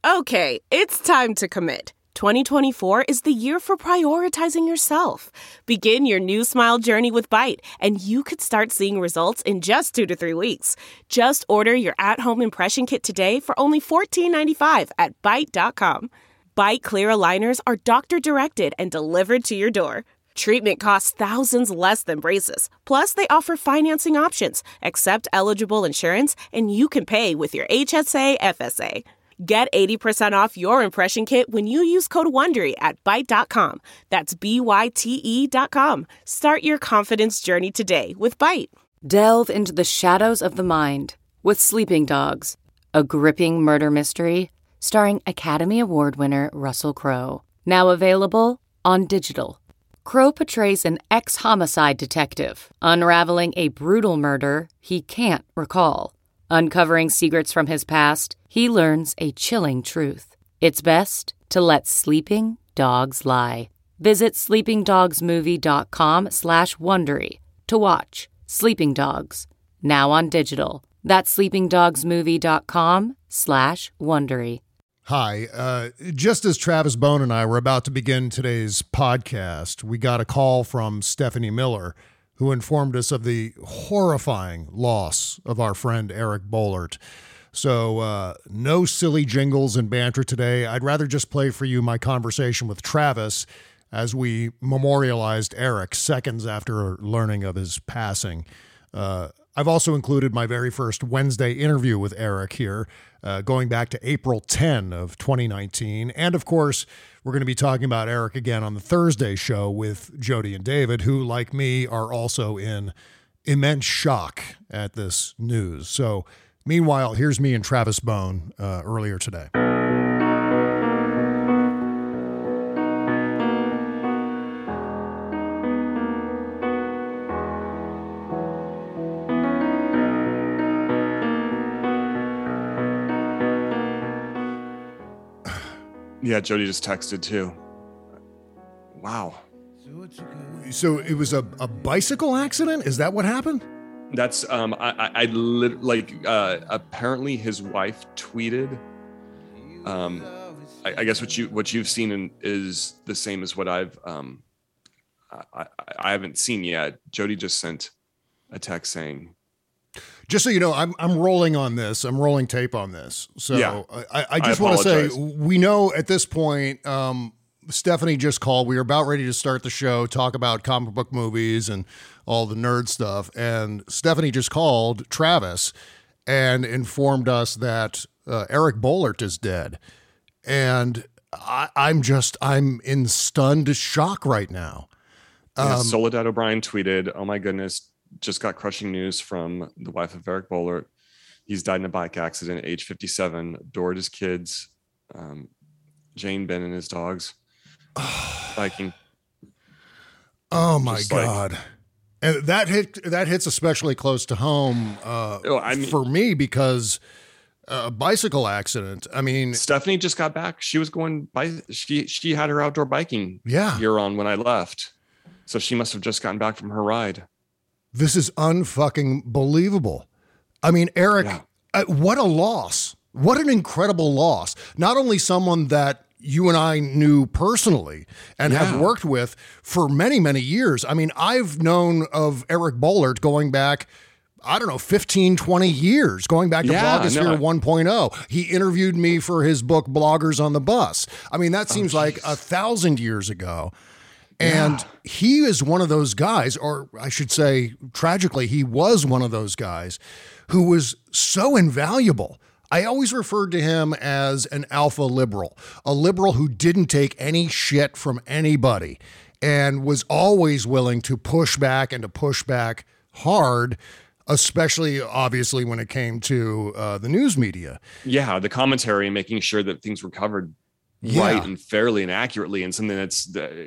Okay, it's time to commit. 2024 is the year for prioritizing yourself. Begin your new smile journey with Byte, and you could start seeing results in just 2 to 3 weeks. Just order your at-home impression kit today for only $14.95 at Byte.com. Byte Clear aligners are doctor-directed and delivered to your door. Treatment costs thousands less than braces. Plus, they offer financing options, accept eligible insurance, and you can pay with your HSA, FSA. Get 80% off your impression kit when you use code WONDERY at Byte.com. That's BYTE.com. Start your confidence journey today with Byte. Delve into the shadows of the mind with Sleeping Dogs, a gripping murder mystery starring Academy Award winner Russell Crowe. Now available on digital. Crowe portrays an ex-homicide detective unraveling a brutal murder he can't recall. Uncovering secrets from his past, he learns a chilling truth. It's best to let sleeping dogs lie. Visit sleepingdogsmovie.com/Wondery to watch Sleeping Dogs, now on digital. That's sleepingdogsmovie.com/Wondery. Hi, just as Travis Bone and I were about to begin today's podcast, we got a call from Stephanie Miller, who informed us of the horrifying loss of our friend Eric Boehlert. So no silly jingles and banter today. I'd rather just play for you my conversation with Travis as we memorialized Eric seconds after learning of his passing. I've also included my very first Wednesday interview with Eric here, going back to April 10 of 2019. And of course, we're going to be talking about Eric again on the Thursday show with Jody and David, who, like me, are also in immense shock at this news. So meanwhile, here's me and Travis Bone earlier today. Yeah, Jody just texted too. Wow. So it was a bicycle accident? Is that what happened? That's apparently his wife tweeted. I guess what you've seen is the same as what I haven't seen yet. Jody just sent a text saying, just so you know, I'm rolling on this. I'm rolling tape on this. So yeah, I just want to say, we know at this point, Stephanie just called. We were about ready to start the show, talk about comic book movies and all the nerd stuff. And Stephanie just called Travis and informed us that Eric Boehlert is dead. And I'm in stunned shock right now. Soledad O'Brien tweeted, "Oh my goodness. Just got crushing news from the wife of Eric Boehlert. He's died in a bike accident at age 57. Adored his kids, Jane, Ben, and his dogs. Biking." Oh my God. And that hits especially close to home for me because a bicycle accident. I mean, Stephanie just got back. She was going she had her outdoor biking gear on when I left. So she must have just gotten back from her ride. This is unfucking believable. I mean, Eric, what a loss. What an incredible loss. Not only someone that you and I knew personally and have worked with for many, many years. I mean, I've known of Eric Boehlert going back, 15, 20 years, going back to Blogosphere 1.0. He interviewed me for his book, Bloggers on the Bus. I mean, that seems like 1,000 years ago. And he is one of those guys, or I should say, tragically, he was one of those guys who was so invaluable. I always referred to him as an alpha liberal, a liberal who didn't take any shit from anybody and was always willing to push back and to push back hard, especially, obviously, when it came to the news media. Yeah, the commentary and making sure that things were covered right and fairly and accurately, and something that's that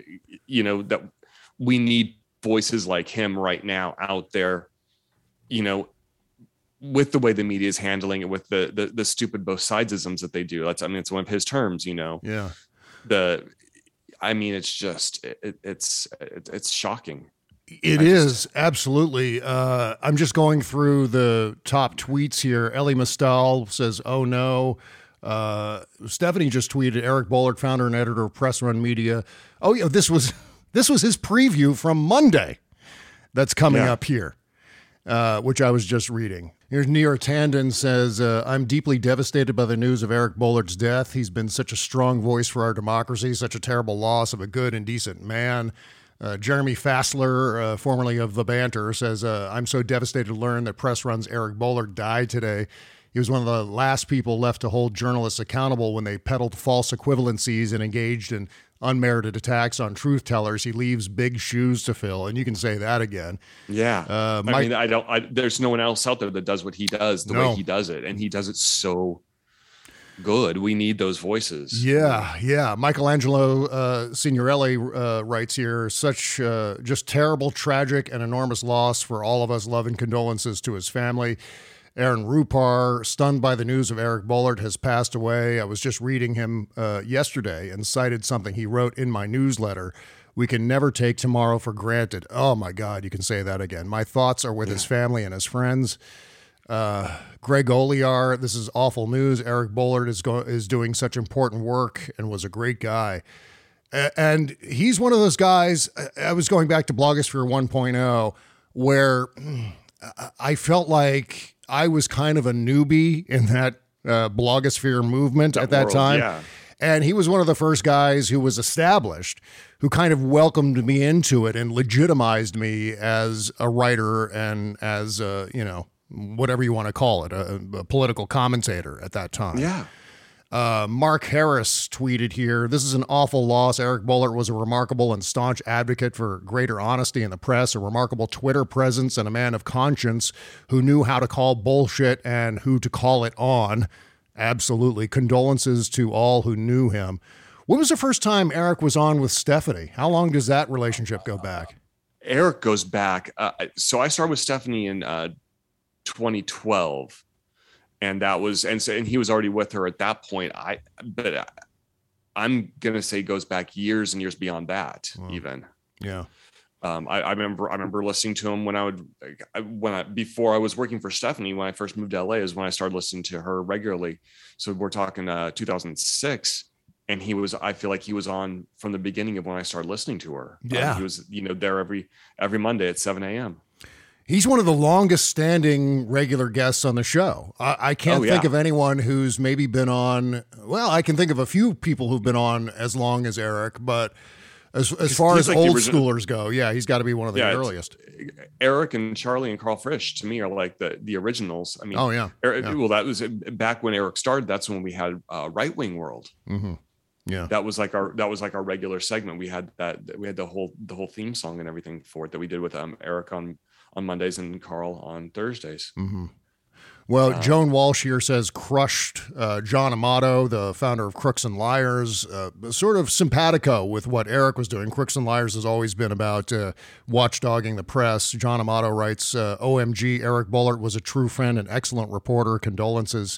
we need voices like him right now out there, with the way the media is handling it, with the stupid both sidesisms that they do. It's one of his terms, Yeah. It's just it's shocking. It is absolutely. I'm just going through the top tweets here. Ellie Mastal says, "Oh no." Stephanie just tweeted, Eric Boehlert, founder and editor of Press Run Media. Oh, yeah, this was his preview from Monday that's coming up here, which I was just reading. Here's Neera Tanden says, I'm deeply devastated by the news of Eric Boehlert's death. He's been such a strong voice for our democracy, such a terrible loss of a good and decent man. Jeremy Fassler, formerly of The Banter, says, I'm so devastated to learn that Press Run's Eric Boehlert died today. He was one of the last people left to hold journalists accountable when they peddled false equivalencies and engaged in unmerited attacks on truth tellers. He leaves big shoes to fill, and you can say that again. Yeah. There's no one else out there that does what he does the way he does it, and he does it so good. We need those voices. Yeah. Michelangelo Signorelli writes here, such just terrible, tragic, and enormous loss for all of us. Love and condolences to his family. Aaron Rupar, stunned by the news of Eric Boehlert, has passed away. I was just reading him yesterday and cited something he wrote in my newsletter. We can never take tomorrow for granted. Oh, my God, you can say that again. My thoughts are with his family and his friends. Greg Oliar, this is awful news. Eric Boehlert is doing such important work and was a great guy. And he's one of those guys, I was going back to Blogosphere 1.0, where I felt like I was kind of a newbie in that blogosphere movement at that time. Yeah. And he was one of the first guys who was established, who kind of welcomed me into it and legitimized me as a writer and as, whatever you want to call it, a political commentator at that time. Yeah. Mark Harris tweeted here, this is an awful loss. Eric Boehlert was a remarkable and staunch advocate for greater honesty in the press, a remarkable Twitter presence, and a man of conscience who knew how to call bullshit and who to call it on. Absolutely. Condolences to all who knew him. When was the first time Eric was on with Stephanie? How long does that relationship go back? Eric goes back. So I started with Stephanie in 2012. And that was, and he was already with her at that point. I'm going to say goes back years and years beyond that. Wow. Even. Yeah. I remember listening to him before I was working for Stephanie, when I first moved to LA is when I started listening to her regularly. So we're talking 2006. And I feel like he was on from the beginning of when I started listening to her. Yeah. He was, there every Monday at 7 a.m. He's one of the longest standing regular guests on the show. I can't think of anyone who's maybe been on. Well, I can think of a few people who've been on as long as Eric, but as far as like old schoolers go, he's got to be one of the earliest. Eric and Charlie and Carl Frisch to me are like the originals. I mean, Eric, well, that was back when Eric started. That's when we had Right Wing World. Mm-hmm. Yeah, that was like our regular segment. We had the whole theme song and everything for it that we did with Eric on Mondays and Carl on Thursdays. Mm-hmm. Well, Joan Walsh here says crushed John Amato, the founder of Crooks and Liars, sort of simpatico with what Eric was doing. Crooks and Liars has always been about watchdogging the press. John Amato writes, OMG, Eric Boehlert was a true friend and excellent reporter. Condolences.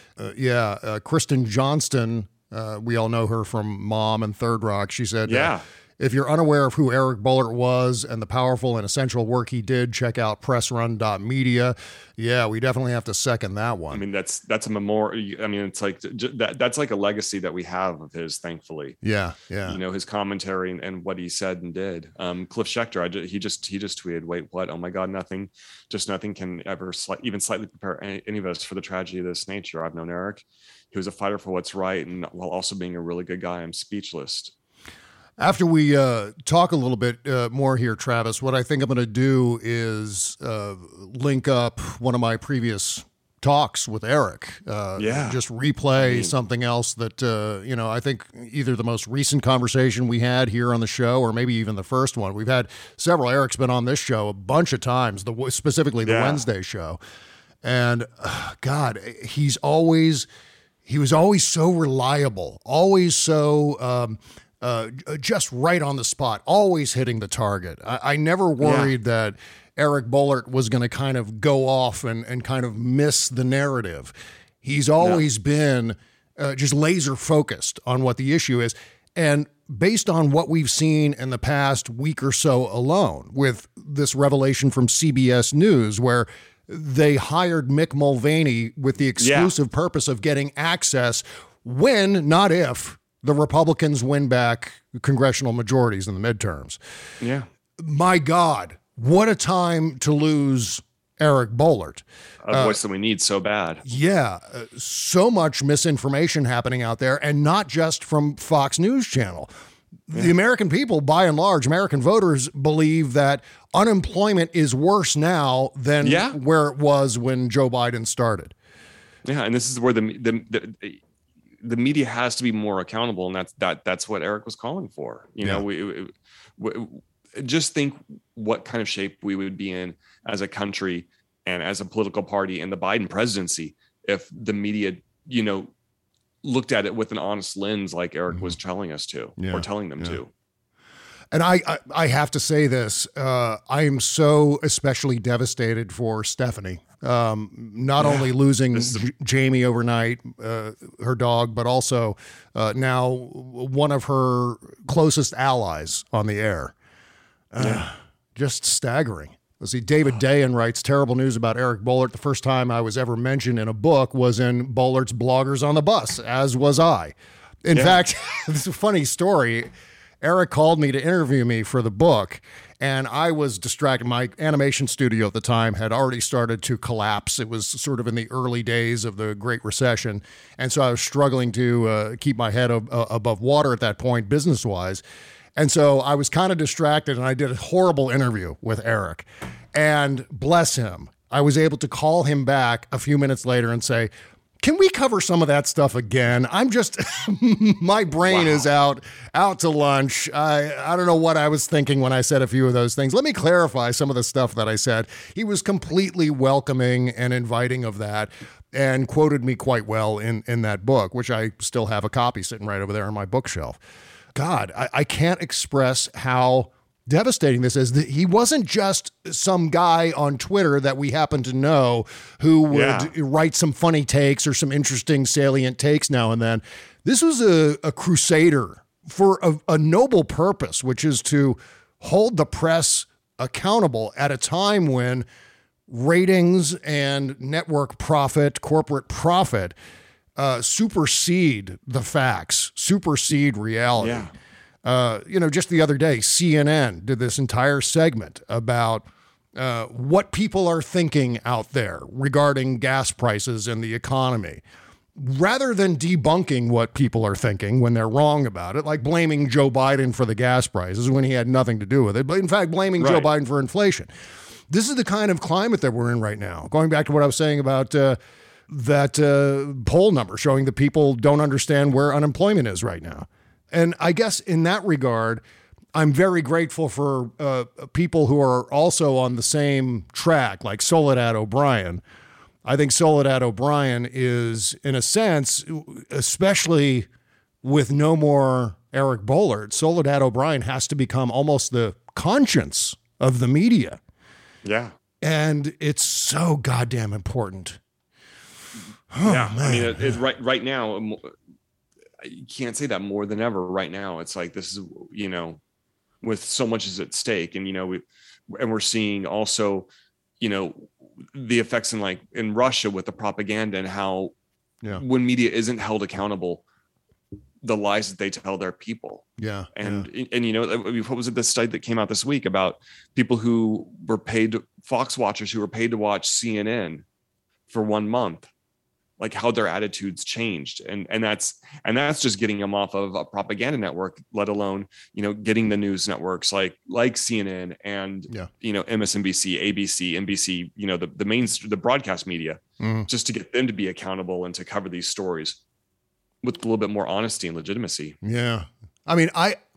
Kristen Johnston, we all know her from Mom and Third Rock. She said, if you're unaware of who Eric Boehlert was and the powerful and essential work he did, check out pressrun.media. Yeah, we definitely have to second that one. I mean, that's a memorial. I mean, it's like that's like a legacy that we have of his, thankfully. Yeah. His commentary and what he said and did. Cliff Schecter, he just tweeted, "Wait, what? Oh my God, nothing can ever even slightly prepare any of us for the tragedy of this nature. I've known Eric. He was a fighter for what's right, and while also being a really good guy. I'm speechless." After we talk a little bit more here, Travis, what I think I'm going to do is link up one of my previous talks with Eric. Just replay something else that, I think either the most recent conversation we had here on the show or maybe even the first one. We've had several. Eric's been on this show a bunch of times, specifically the Wednesday show. And God, he was always so reliable, always so just right on the spot, always hitting the target. I never worried that Eric Boehlert was going to kind of go off and kind of miss the narrative. He's always been just laser focused on what the issue is. And based on what we've seen in the past week or so alone with this revelation from CBS News, where they hired Mick Mulvaney with the exclusive purpose of getting access when, not if, the Republicans win back congressional majorities in the midterms. Yeah. My God, what a time to lose Eric Boehlert. A voice that we need so bad. Yeah, so much misinformation happening out there, and not just from Fox News Channel. The American people, by and large, American voters believe that unemployment is worse now than where it was when Joe Biden started. Yeah, and this is where the media has to be more accountable, and that's what Eric was calling for. You know, we just think what kind of shape we would be in as a country and as a political party in the Biden presidency if the media, you know, looked at it with an honest lens like Eric was telling us to, or telling them to. And I have to say this, I am so especially devastated for Stephanie. Not only losing Jamie overnight, her dog, but also now one of her closest allies on the air. Just staggering. Let's see, David Dayan writes, terrible news about Eric Boehlert. The first time I was ever mentioned in a book was in Boehlert's Bloggers on the Bus, as was I. In fact, this is a funny story. Eric called me to interview me for the book, and I was distracted. My animation studio at the time had already started to collapse. It was sort of in the early days of the Great Recession, and so I was struggling to keep my head above water at that point, business-wise. And so I was kind of distracted, and I did a horrible interview with Eric. And bless him, I was able to call him back a few minutes later and say, can we cover some of that stuff again? I'm just, my brain is out to lunch. I don't know what I was thinking when I said a few of those things. Let me clarify some of the stuff that I said. He was completely welcoming and inviting of that, and quoted me quite well in that book, which I still have a copy sitting right over there on my bookshelf. God, I can't express how devastating this is. He wasn't just some guy on Twitter that we happen to know who would write some funny takes or some interesting salient takes now and then. This was a crusader for a noble purpose, which is to hold the press accountable at a time when ratings and network profit, corporate profit, supersede the facts, supersede reality. Just the other day, CNN did this entire segment about what people are thinking out there regarding gas prices and the economy. Rather than debunking what people are thinking when they're wrong about it, like blaming Joe Biden for the gas prices when he had nothing to do with it, but in fact, blaming Joe Biden for inflation. This is the kind of climate that we're in right now. Going back to what I was saying about that poll number showing that people don't understand where unemployment is right now. And I guess in that regard, I'm very grateful for people who are also on the same track, like Soledad O'Brien. I think Soledad O'Brien is, in a sense, especially with no more Eric Boehlert, Soledad O'Brien has to become almost the conscience of the media. Yeah. And it's so goddamn important. Oh, yeah, man. I mean, it's right now. You can't say that more than ever. Right now, it's like this is, with so much is at stake, and we're seeing also, the effects in Russia with the propaganda and how when media isn't held accountable, the lies that they tell their people. Yeah, and what was it? This study that came out this week about people who were paid, Fox watchers who were paid to watch CNN for 1 month. Like how their attitudes changed. And that's just getting them off of a propaganda network, let alone, getting the news networks like CNN and, MSNBC, ABC, NBC, the broadcast media, just to get them to be accountable and to cover these stories with a little bit more honesty and legitimacy. Yeah. I mean,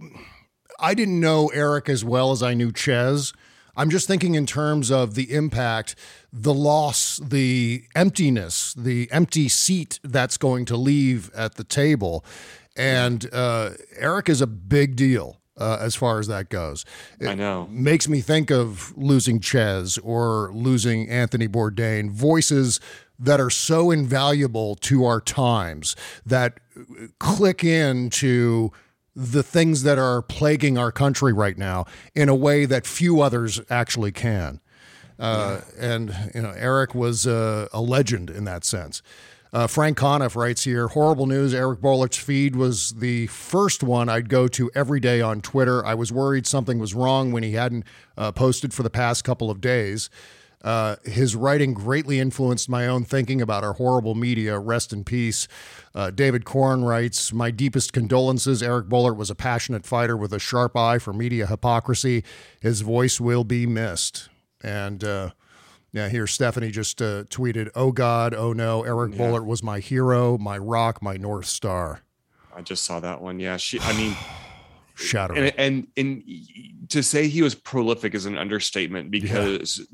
I didn't know Eric as well as I knew Ches. I'm just thinking in terms of the impact, the loss, the emptiness, the empty seat that's going to leave at the table. And Eric is a big deal as far as that goes. I know. Makes me think of losing Ches or losing Anthony Bourdain, voices that are so invaluable to our times that click into the things that are plaguing our country right now in a way that few others actually can. And, Eric was a legend in that sense. Frank Conniff writes here, horrible news. Eric Boller's feed was the first one I'd go to every day on Twitter. I was worried something was wrong when he hadn't posted for the past couple of days. His writing greatly influenced my own thinking about our horrible media. Rest in peace. David Korn writes, my deepest condolences. Eric Boehlert was a passionate fighter with a sharp eye for media hypocrisy. His voice will be missed. And here Stephanie just tweeted, oh God, oh no, Eric Boehlert was my hero, my rock, my North Star. I just saw that one. Yeah, shattering. And to say he was prolific is an understatement, because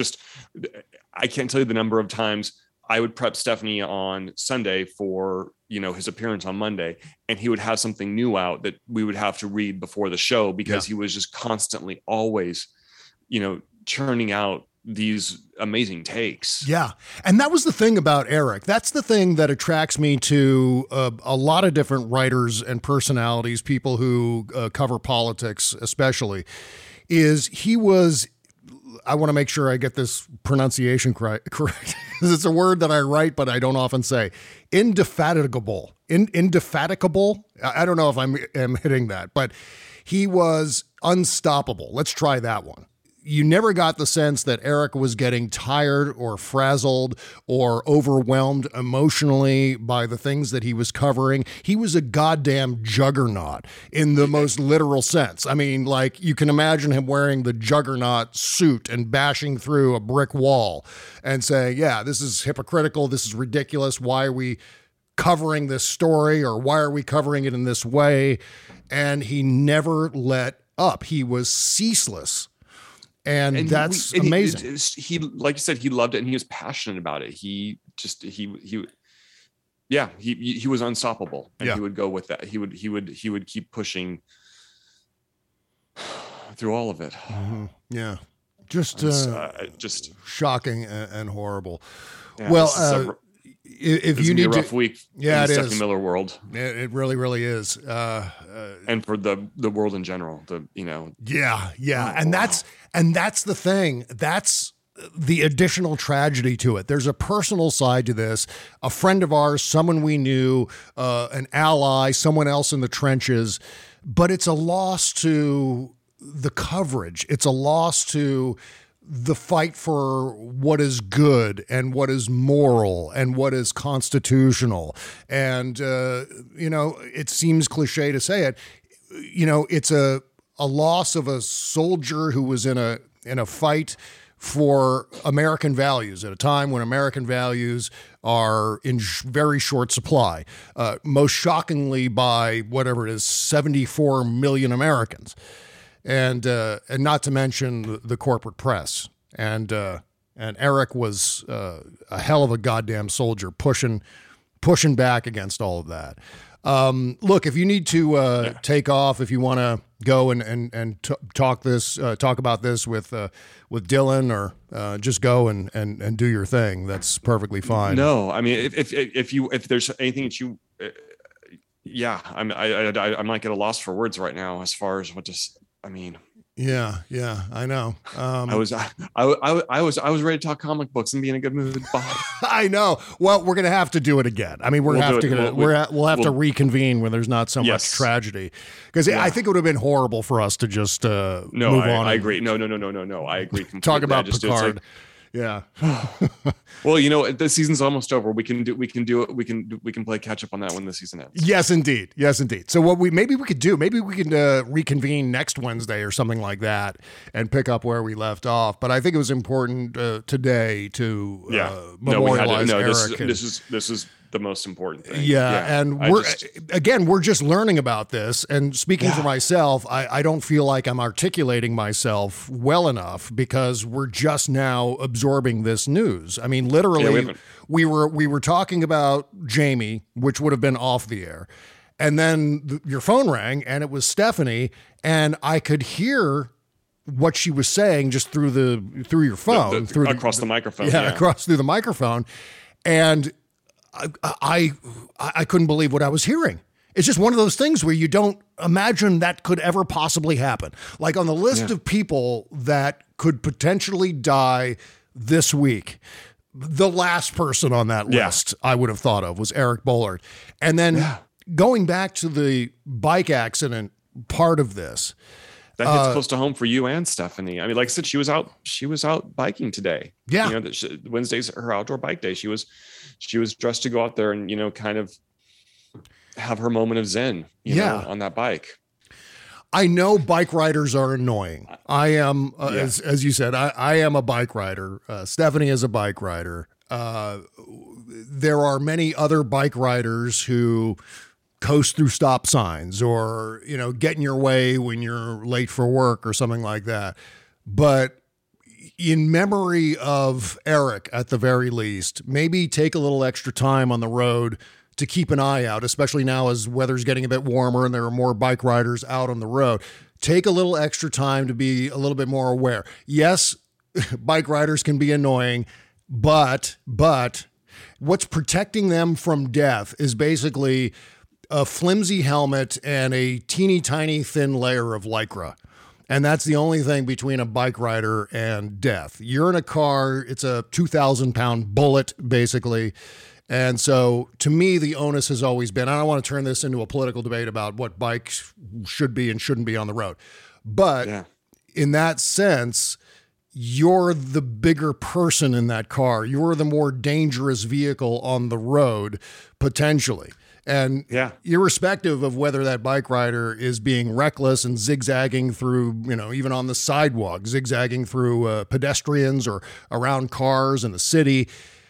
I can't tell you the number of times I would prep Stephanie on Sunday for, his appearance on Monday, and he would have something new out that we would have to read before the show, because he was just constantly always, churning out these amazing takes. Yeah. And that was the thing about Eric. That's the thing that attracts me to a lot of different writers and personalities, people who cover politics especially, is he was, I want to make sure I get this pronunciation correct, because it's a word that I write, but I don't often say. Indefatigable. Indefatigable. I don't know if I'm hitting that, but he was unstoppable. Let's try that one. You never got the sense that Eric was getting tired or frazzled or overwhelmed emotionally by the things that he was covering. He was a goddamn juggernaut in the most literal sense. I mean, like, you can imagine him wearing the juggernaut suit and bashing through a brick wall and saying, yeah, this is hypocritical. This is ridiculous. Why are we covering this story, or why are we covering it in this way? And he never let up. He was ceaseless. And that's amazing. He, like you said, he loved it, and he was passionate about it. He was unstoppable, and he would go with that. He would keep pushing through all of it. Mm-hmm. Yeah. Just shocking and horrible. Yeah, well, if you need a rough week, in the Stephanie Miller world, it really, really is, and for the world in general, that's the thing. That's the additional tragedy to it. There's a personal side to this. A friend of ours, someone we knew, an ally, someone else in the trenches, but it's a loss to the coverage. It's a loss to the fight for what is good and what is moral and what is constitutional. And, it seems cliche to say it, it's a loss of a soldier who was in a fight for American values at a time when American values are in very short supply, most shockingly by whatever it is, 74 million Americans. And not to mention the corporate press. And Eric was a hell of a goddamn soldier, pushing back against all of that. Look, if you need to take off, if you want to go and talk about this with Dylan, or just go and do your thing, that's perfectly fine. No, I mean, if there's anything that you, I might get a loss for words right now as far as what just. I mean, yeah, I know. I was ready to talk comic books and be in a good mood. I know. Well, we're gonna have to do it again. I mean, we'll have to reconvene when there's not so much tragedy, because I think it would have been horrible for us to just move on. I agree. No. I agree completely. Talk about Picard. Yeah. Well, the season's almost over. We can play catch up on that when the season ends. Yes, indeed. So what maybe we could reconvene next Wednesday or something like that and pick up where we left off. But I think it was important today to memorialize Eric. This is the most important thing. And we're just learning about this. And speaking for myself, I don't feel like I'm articulating myself well enough, because we're just now absorbing this news. I mean, literally, we were talking about Jamie, which would have been off the air. And then your phone rang, and it was Stephanie, and I could hear what she was saying just through your phone, across the microphone. Across through the microphone. And I couldn't believe what I was hearing. It's just one of those things where you don't imagine that could ever possibly happen. Like on the list of people that could potentially die this week, the last person on that list I would have thought of was Eric Boehlert. And then going back to the bike accident part of this. That hits close to home for you and Stephanie. I mean, like I said, she was out biking today. Yeah. Wednesday's her outdoor bike day. She was dressed to go out there and, kind of have her moment of zen, you know, on that bike. I know bike riders are annoying. I am, as you said, I am a bike rider. Stephanie is a bike rider. There are many other bike riders who coast through stop signs or, get in your way when you're late for work or something like that. But in memory of Eric, at the very least, maybe take a little extra time on the road to keep an eye out, especially now as weather's getting a bit warmer and there are more bike riders out on the road. Take a little extra time to be a little bit more aware. Yes, bike riders can be annoying, but what's protecting them from death is basically a flimsy helmet and a teeny tiny thin layer of Lycra. And that's the only thing between a bike rider and death. You're in a car, it's a 2,000-pound bullet, basically. And so to me, the onus has always been, I don't want to turn this into a political debate about what bikes should be and shouldn't be on the road. But in that sense, you're the bigger person in that car. You're the more dangerous vehicle on the road, potentially. And irrespective of whether that bike rider is being reckless and zigzagging through, even on the sidewalk, zigzagging through pedestrians or around cars in the city,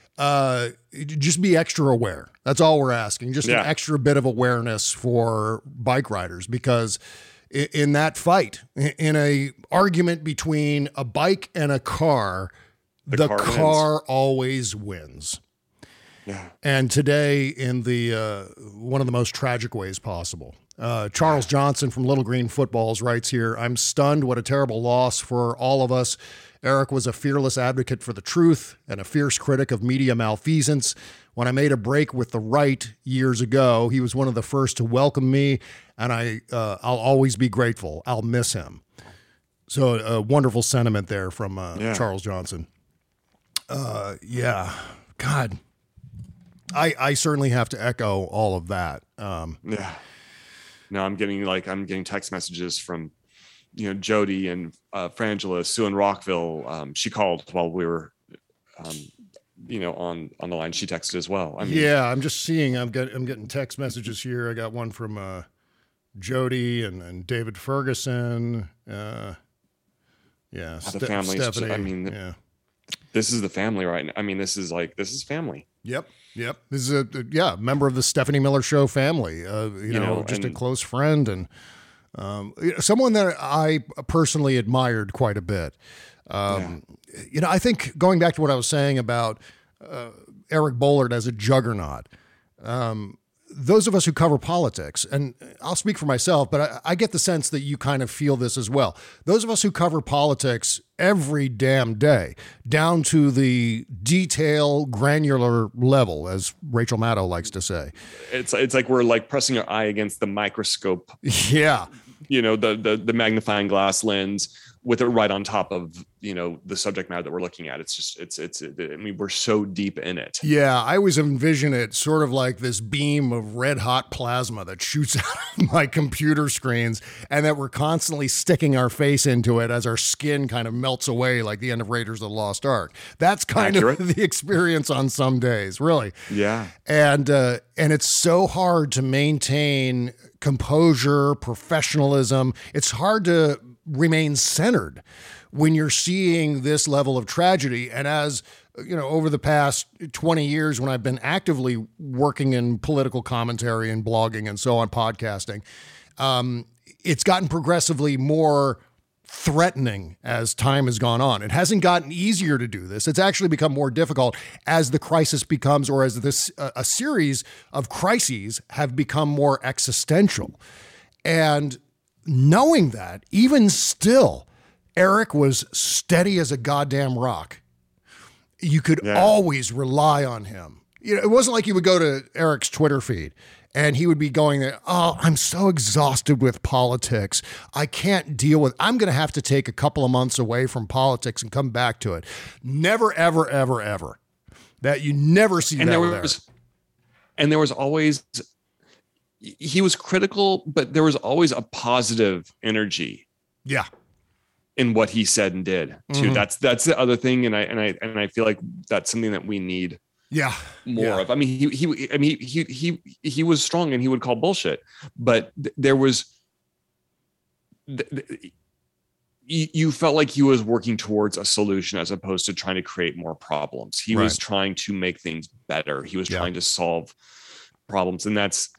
just be extra aware. That's all we're asking. Just an extra bit of awareness for bike riders, because in that fight, in a argument between a bike and a car, the car always wins. Yeah. And today, in the one of the most tragic ways possible. Charles Johnson from Little Green Footballs writes here, "I'm stunned. What a terrible loss for all of us. Eric was a fearless advocate for the truth and a fierce critic of media malfeasance. When I made a break with the right years ago, he was one of the first to welcome me, and I'll always be grateful. I'll miss him." So a wonderful sentiment there from Charles Johnson. God. I certainly have to echo all of that. No, I'm getting text messages from, Jody and Frangela, Sue in Rockville. She called while we were, on the line. She texted as well. I'm just seeing. I'm getting text messages here. I got one from Jody and David Ferguson. The family. Stephanie. This is the family right now. This is family. Yep. This is a member of the Stephanie Miller Show family. Just a close friend and someone that I personally admired quite a bit. I think going back to what I was saying about Eric Boehlert as a juggernaut, those of us who cover politics, and I'll speak for myself, but I get the sense that you kind of feel this as well. Those of us who cover politics every damn day, down to the detail, granular level, as Rachel Maddow likes to say. It's like we're like pressing our eye against the microscope. Yeah. The magnifying glass lens with it right on top of, the subject matter that we're looking at. We're so deep in it. Yeah. I always envision it sort of like this beam of red hot plasma that shoots out of my computer screens, and that we're constantly sticking our face into it as our skin kind of melts away, like the end of Raiders of the Lost Ark. That's kind of the experience on some days, really. Yeah. And it's so hard to maintain composure, professionalism. It's hard to remain centered when you're seeing this level of tragedy. And as over the past 20 years, when I've been actively working in political commentary and blogging and so on, podcasting, it's gotten progressively more threatening as time has gone on. It hasn't gotten easier to do this. It's actually become more difficult as the crisis becomes, or as a series of crises have become more existential. And knowing that, even still, Eric was steady as a goddamn rock. You could always rely on him. It wasn't like you would go to Eric's Twitter feed And he would be going there, oh, I'm so exhausted with politics. I can't deal with, I'm going to have to take a couple of months away from politics and come back to it. Never, ever, ever, ever. That you never see and that And there was always, he was critical, but there was always a positive energy. Yeah. In what he said and did too. Mm-hmm. That's the other thing. And I feel like that's something that we need more of. I mean, he was strong and he would call bullshit, but there was, you felt like he was working towards a solution as opposed to trying to create more problems. He was trying to make things better. He was trying to solve problems. And that's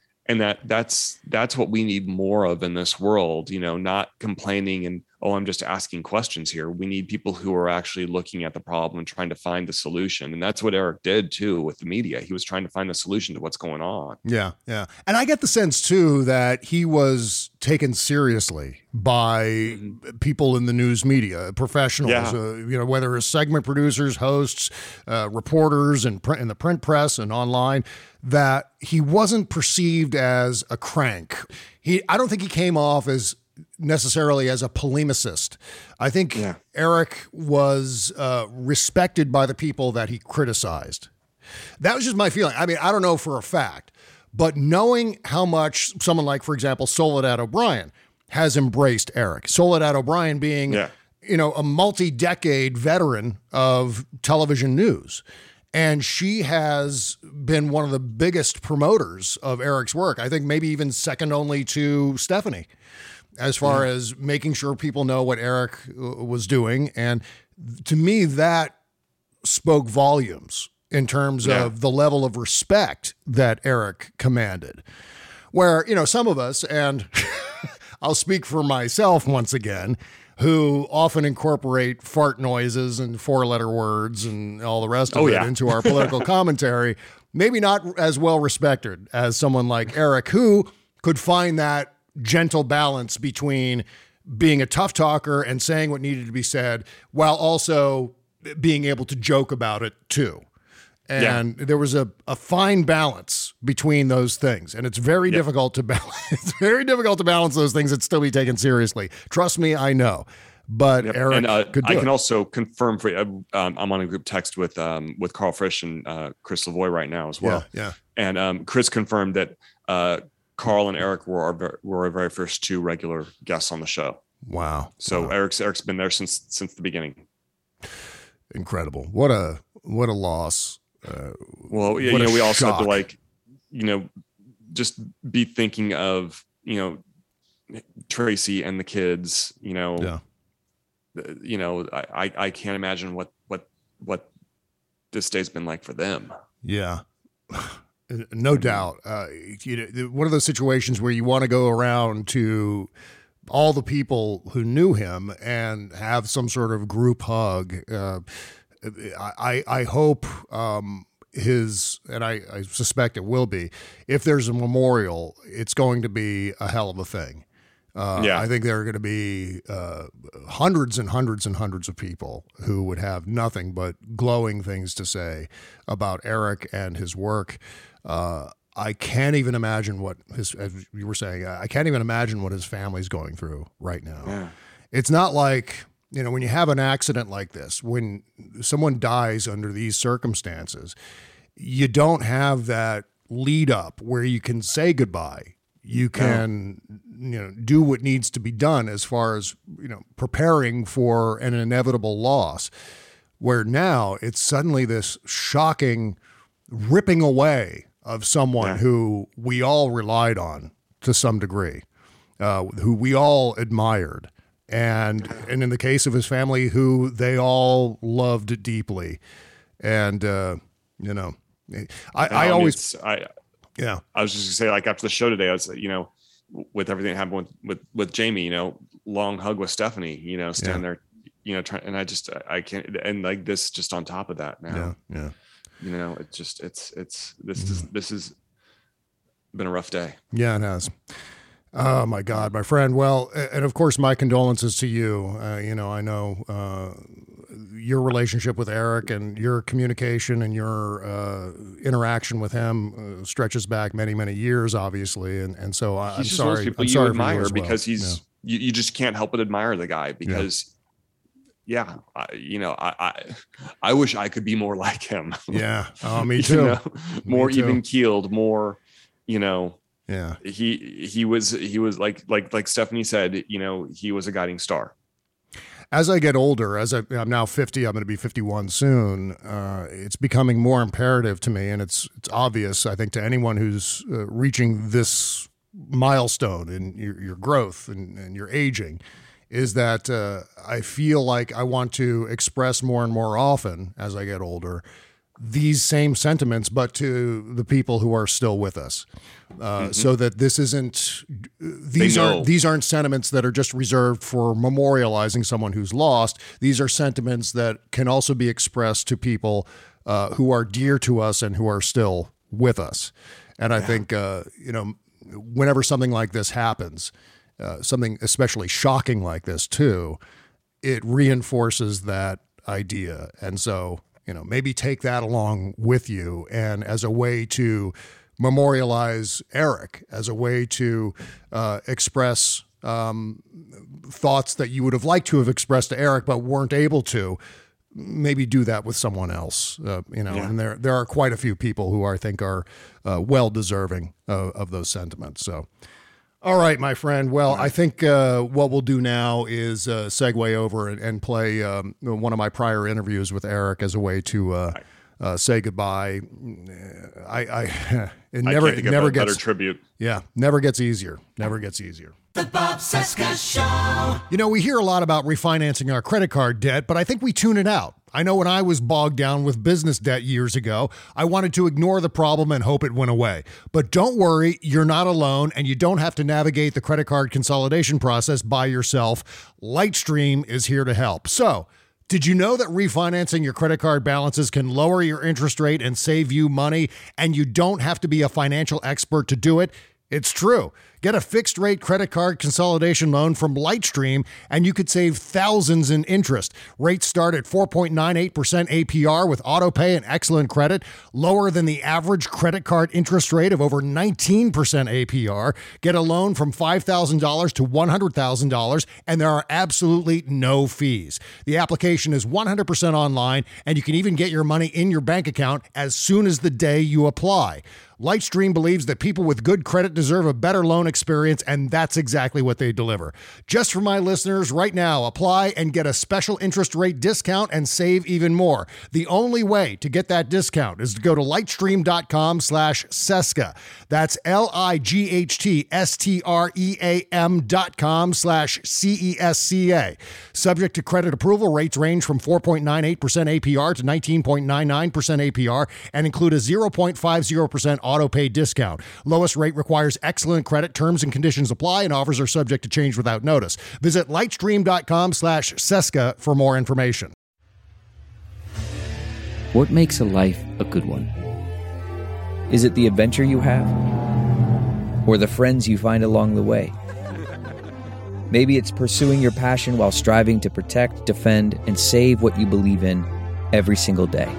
what we need more of in this world, not complaining and, oh, I'm just asking questions here. We need people who are actually looking at the problem and trying to find the solution. And that's what Eric did too with the media. He was trying to find the solution to what's going on. Yeah. Yeah. And I get the sense too that he was taken seriously by people in the news media, professionals, whether it's segment producers, hosts, reporters and in the print press and online, that he wasn't perceived as a crank. I don't think he came off as necessarily as a polemicist. I think Eric was respected by the people that he criticized. That was just my feeling. I mean, I don't know for a fact, but knowing how much someone like, for example, Soledad O'Brien has embraced Eric. Soledad O'Brien being, a multi-decade veteran of television news. And she has been one of the biggest promoters of Eric's work. I think maybe even second only to Stephanie, as far as making sure people know what Eric was doing. And to me, that spoke volumes in terms of the level of respect that Eric commanded. Where, some of us, and I'll speak for myself once again, who often incorporate fart noises and 4-letter words and all the rest of it into our political commentary, maybe not as well respected as someone like Eric, who could find that gentle balance between being a tough talker and saying what needed to be said while also being able to joke about it too. And there was a fine balance between those things. And it's very difficult to balance. It's very difficult to balance those things and still be taken seriously. Trust me, I know. But Eric could do I can also confirm for you, I'm on a group text with Carl Frisch and Chris Lavoie right now as well. Yeah. And Chris confirmed that Carl and Eric were our very first two regular guests on the show. Wow. So Eric's been there since the beginning. Incredible. What a loss. We also have to just be thinking of, Tracy and the kids, I can't imagine what this day's been like for them. Yeah, no doubt. One of those situations where you want to go around to all the people who knew him and have some sort of group hug. I hope and I suspect it will be, if there's a memorial, it's going to be a hell of a thing. I think there are going to be hundreds and hundreds and hundreds of people who would have nothing but glowing things to say about Eric and his work. I can't even imagine as you were saying, I can't even imagine what his family's going through right now. Yeah. It's not like, when you have an accident like this, when someone dies under these circumstances, you don't have that lead up where you can say goodbye. You can, do what needs to be done as far as, preparing for an inevitable loss, where now it's suddenly this shocking ripping away of someone who we all relied on to some degree, who we all admired. And in the case of his family, who they all loved deeply. And, I was just gonna say, like, after the show today, I was, with everything that happened with Jamie, long hug with Stephanie, standing there, trying, and I can't, and like this, just on top of that now, this has been a rough day. Yeah, it has. Oh my God, my friend. Well, and of course, my condolences to you. I know your relationship with Eric and your communication and your interaction with him stretches back many, many years, obviously. And so I'm just sorry. One of those people I'm you sorry admire for you because he's you just can't help but admire the guy because I wish I could be more like him. Yeah. Oh, me too. More me too. even keeled, more, Yeah. He was like Stephanie said, he was a guiding star. As I get older, I'm now 50, I'm going to be 51 soon. It's becoming more imperative to me, and it's obvious, I think, to anyone who's reaching this milestone in your growth and your aging, is that I feel like I want to express more and more often as I get older these same sentiments, but to the people who are still with us, so that this isn't these aren't sentiments that are just reserved for memorializing someone who's lost. These are sentiments that can also be expressed to people who are dear to us and who are still with us. And I think whenever something like this happens, something especially shocking like this too, it reinforces that idea. And so, maybe take that along with you, and as a way to memorialize Eric, as a way to express thoughts that you would have liked to have expressed to Eric but weren't able to, maybe do that with someone else, and there are quite a few people who I think are well deserving of those sentiments. So, all right, my friend. Well, I think what we'll do now is segue over and play one of my prior interviews with Eric as a way to say goodbye. It never gets better tribute. Yeah, never gets easier. Never gets easier. The Bob Cesca Show. We hear a lot about refinancing our credit card debt, but I think we tune it out. I know when I was bogged down with business debt years ago, I wanted to ignore the problem and hope it went away. But don't worry, you're not alone, and you don't have to navigate the credit card consolidation process by yourself. Lightstream is here to help. So, did you know that refinancing your credit card balances can lower your interest rate and save you money, and you don't have to be a financial expert to do it? It's true. Get a fixed-rate credit card consolidation loan from Lightstream, and you could save thousands in interest. Rates start at 4.98% APR with autopay and excellent credit, lower than the average credit card interest rate of over 19% APR. Get a loan from $5,000 to $100,000, and there are absolutely no fees. The application is 100% online, and you can even get your money in your bank account as soon as the day you apply. Lightstream believes that people with good credit deserve a better loan experience, and that's exactly what they deliver. Just for my listeners, right now, apply and get a special interest rate discount and save even more. The only way to get that discount is to go to lightstream.com/Cesca. That's LIGHTSTREAM.com/CESCA. Subject to credit approval, rates range from 4.98% APR to 19.99% APR and include a 0.50% auto-pay discount. Lowest rate requires excellent credit. Terms and conditions apply, and offers are subject to change without notice. Visit lightstream.com/Cesca for more information. What makes a life a good one? Is it the adventure you have? Or the friends you find along the way? Maybe it's pursuing your passion while striving to protect, defend, and save what you believe in every single day.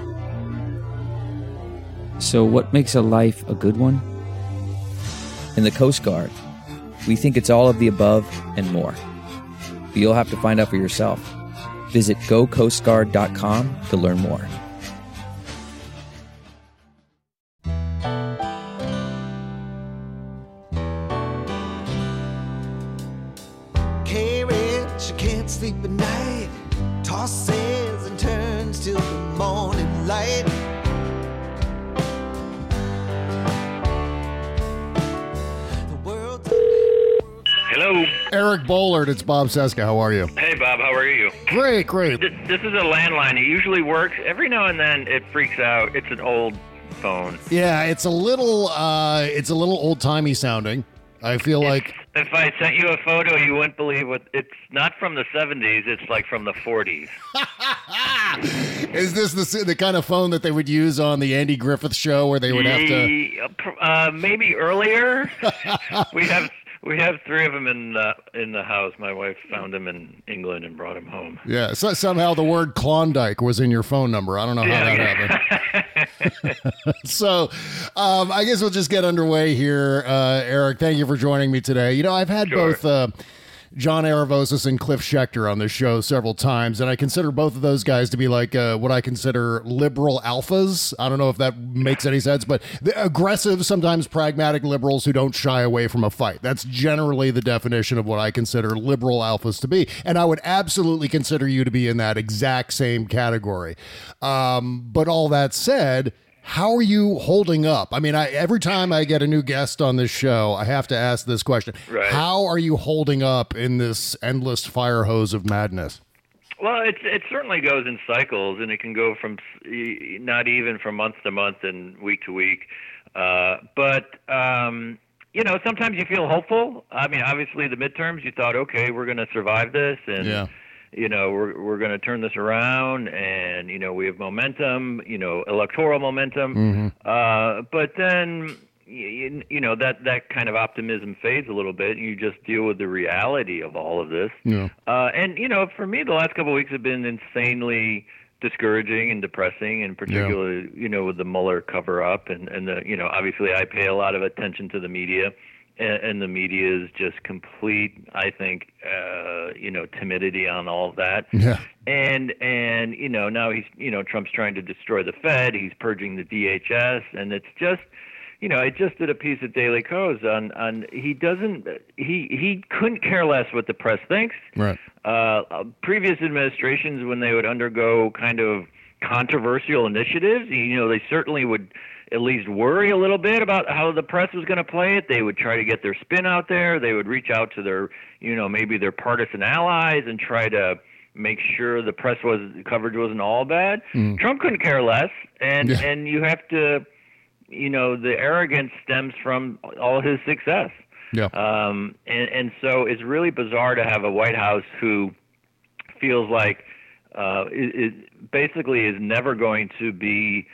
So what makes a life a good one? In the Coast Guard, we think it's all of the above and more. But you'll have to find out for yourself. Visit gocoastguard.com to learn more. K-Rich, you can't sleep at night. Tosses and turns till the morning light. Hello. Eric Bollard, it's Bob Cesca. How are you? Hey, Bob. How are you? Great. This is a landline. It usually works. Every now and then it freaks out. It's an old phone. Yeah, it's a little old-timey sounding. I feel like If I sent you a photo, you wouldn't believe what. It's not from the 70s. It's like from the 40s. Is this the kind of phone that they would use on the Andy Griffith show where they would have to? Maybe earlier. We have 3 of them in the house. My wife found them in England and brought them home. Yeah, so somehow the word Klondike was in your phone number. I don't know how that happened. So I guess we'll just get underway here. Eric, thank you for joining me today. You know, I've had both John Aravosis and Cliff Schechter on this show several times, and I consider both of those guys to be like what I consider liberal alphas. I don't know if that makes any sense, but the aggressive, sometimes pragmatic liberals who don't shy away from a fight. That's generally the definition of what I consider liberal alphas to be, and I would absolutely consider you to be in that exact same category. But all that said, how are you holding up? I mean, every time I get a new guest on this show, I have to ask this question. Right. How are you holding up in this endless fire hose of madness? Well, it certainly goes in cycles, and it can go from not even from month to month and week to week. But you know, sometimes you feel hopeful. I mean, obviously the midterms, you thought, okay, we're going to survive this, and yeah. You know, we're going to turn this around, and you know, we have momentum, you know, electoral momentum. Mm-hmm. But then, you know, that kind of optimism fades a little bit, and you just deal with the reality of all of this. Yeah. And you know, for me, the last couple of weeks have been insanely discouraging and depressing, and particularly, you know, with the Mueller cover-up, and the, you know, obviously I pay a lot of attention to the media. And the media is just complete, I think, you know, timidity on all of that. Yeah. And you know, now Trump's trying to destroy the Fed. He's purging the DHS, and it's just, you know, I just did a piece at Daily Kos on he couldn't care less what the press thinks. Right. Previous administrations, when they would undergo kind of controversial initiatives, you know, they certainly would at least worry a little bit about how the press was going to play it. They would try to get their spin out there. They would reach out to their, you know, maybe their partisan allies and try to make sure the coverage wasn't all bad. Trump couldn't care less, and you have to, you know, the arrogance stems from all his success. Yeah. And so it's really bizarre to have a White House who feels like it basically is never going to be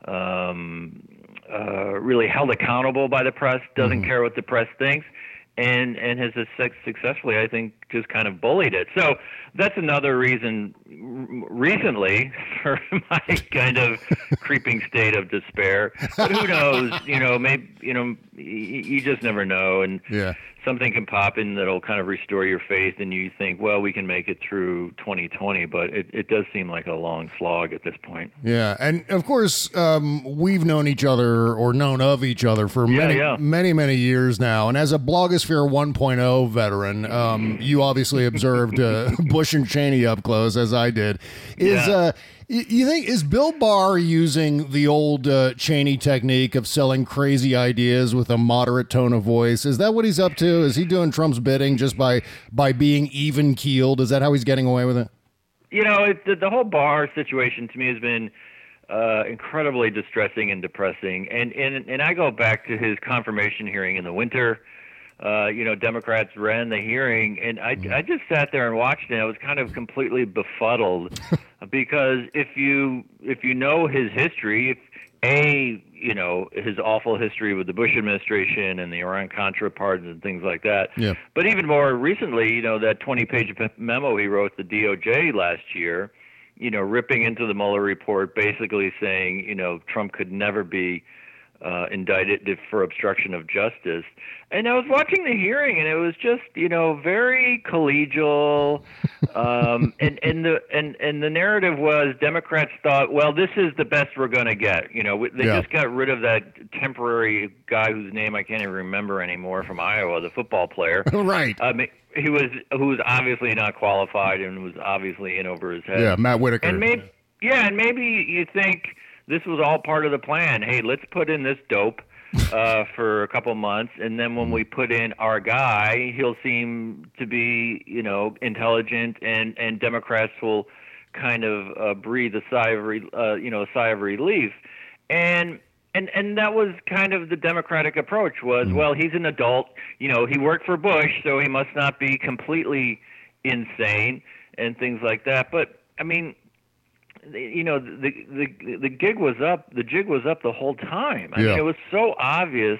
really held accountable by the press, doesn't care what the press thinks, and has successfully, I think, just kind of bullied it. So that's another reason recently for my kind of creeping state of despair. But who knows? You know, maybe, you know, you just never know, and something can pop in that'll kind of restore your faith, and you think, well, we can make it through 2020, but it does seem like a long slog at this point. Yeah, and of course, we've known each other or known of each other for many years now, and as a Blogosphere 1.0 veteran, you obviously observed Bush and Cheney up close, as I did. You think, is Bill Barr using the old Cheney technique of selling crazy ideas with a moderate tone of voice? Is that what he's up to? Is he doing Trump's bidding just by being even-keeled? Is that how he's getting away with it? You know, the whole Barr situation to me has been incredibly distressing and depressing. And I go back to his confirmation hearing in the winter. You know, Democrats ran the hearing, and I just sat there and watched it. I was kind of completely befuddled because if you know his history, you know, his awful history with the Bush administration and the Iran-Contra pardons and things like that. Yeah. But even more recently, you know, that 20-page memo he wrote the DOJ last year, you know, ripping into the Mueller report, basically saying, you know, Trump could never be indicted for obstruction of justice. And I was watching the hearing, and it was just, you know, very collegial. And the narrative was Democrats thought, well, this is the best we're going to get. You know, they just got rid of that temporary guy whose name I can't even remember anymore from Iowa, the football player. Right. Who was obviously not qualified and was obviously in over his head. Yeah, Matt Whitaker. And maybe you think this was all part of the plan. Hey, let's put in this dope for a couple months, and then when we put in our guy, he'll seem to be, you know, intelligent, and Democrats will kind of breathe a sigh of relief. And that was kind of the Democratic approach was, well, he's an adult, you know, he worked for Bush, so he must not be completely insane and things like that. But I mean, you know, the gig was up. The jig was up the whole time. I mean, it was so obvious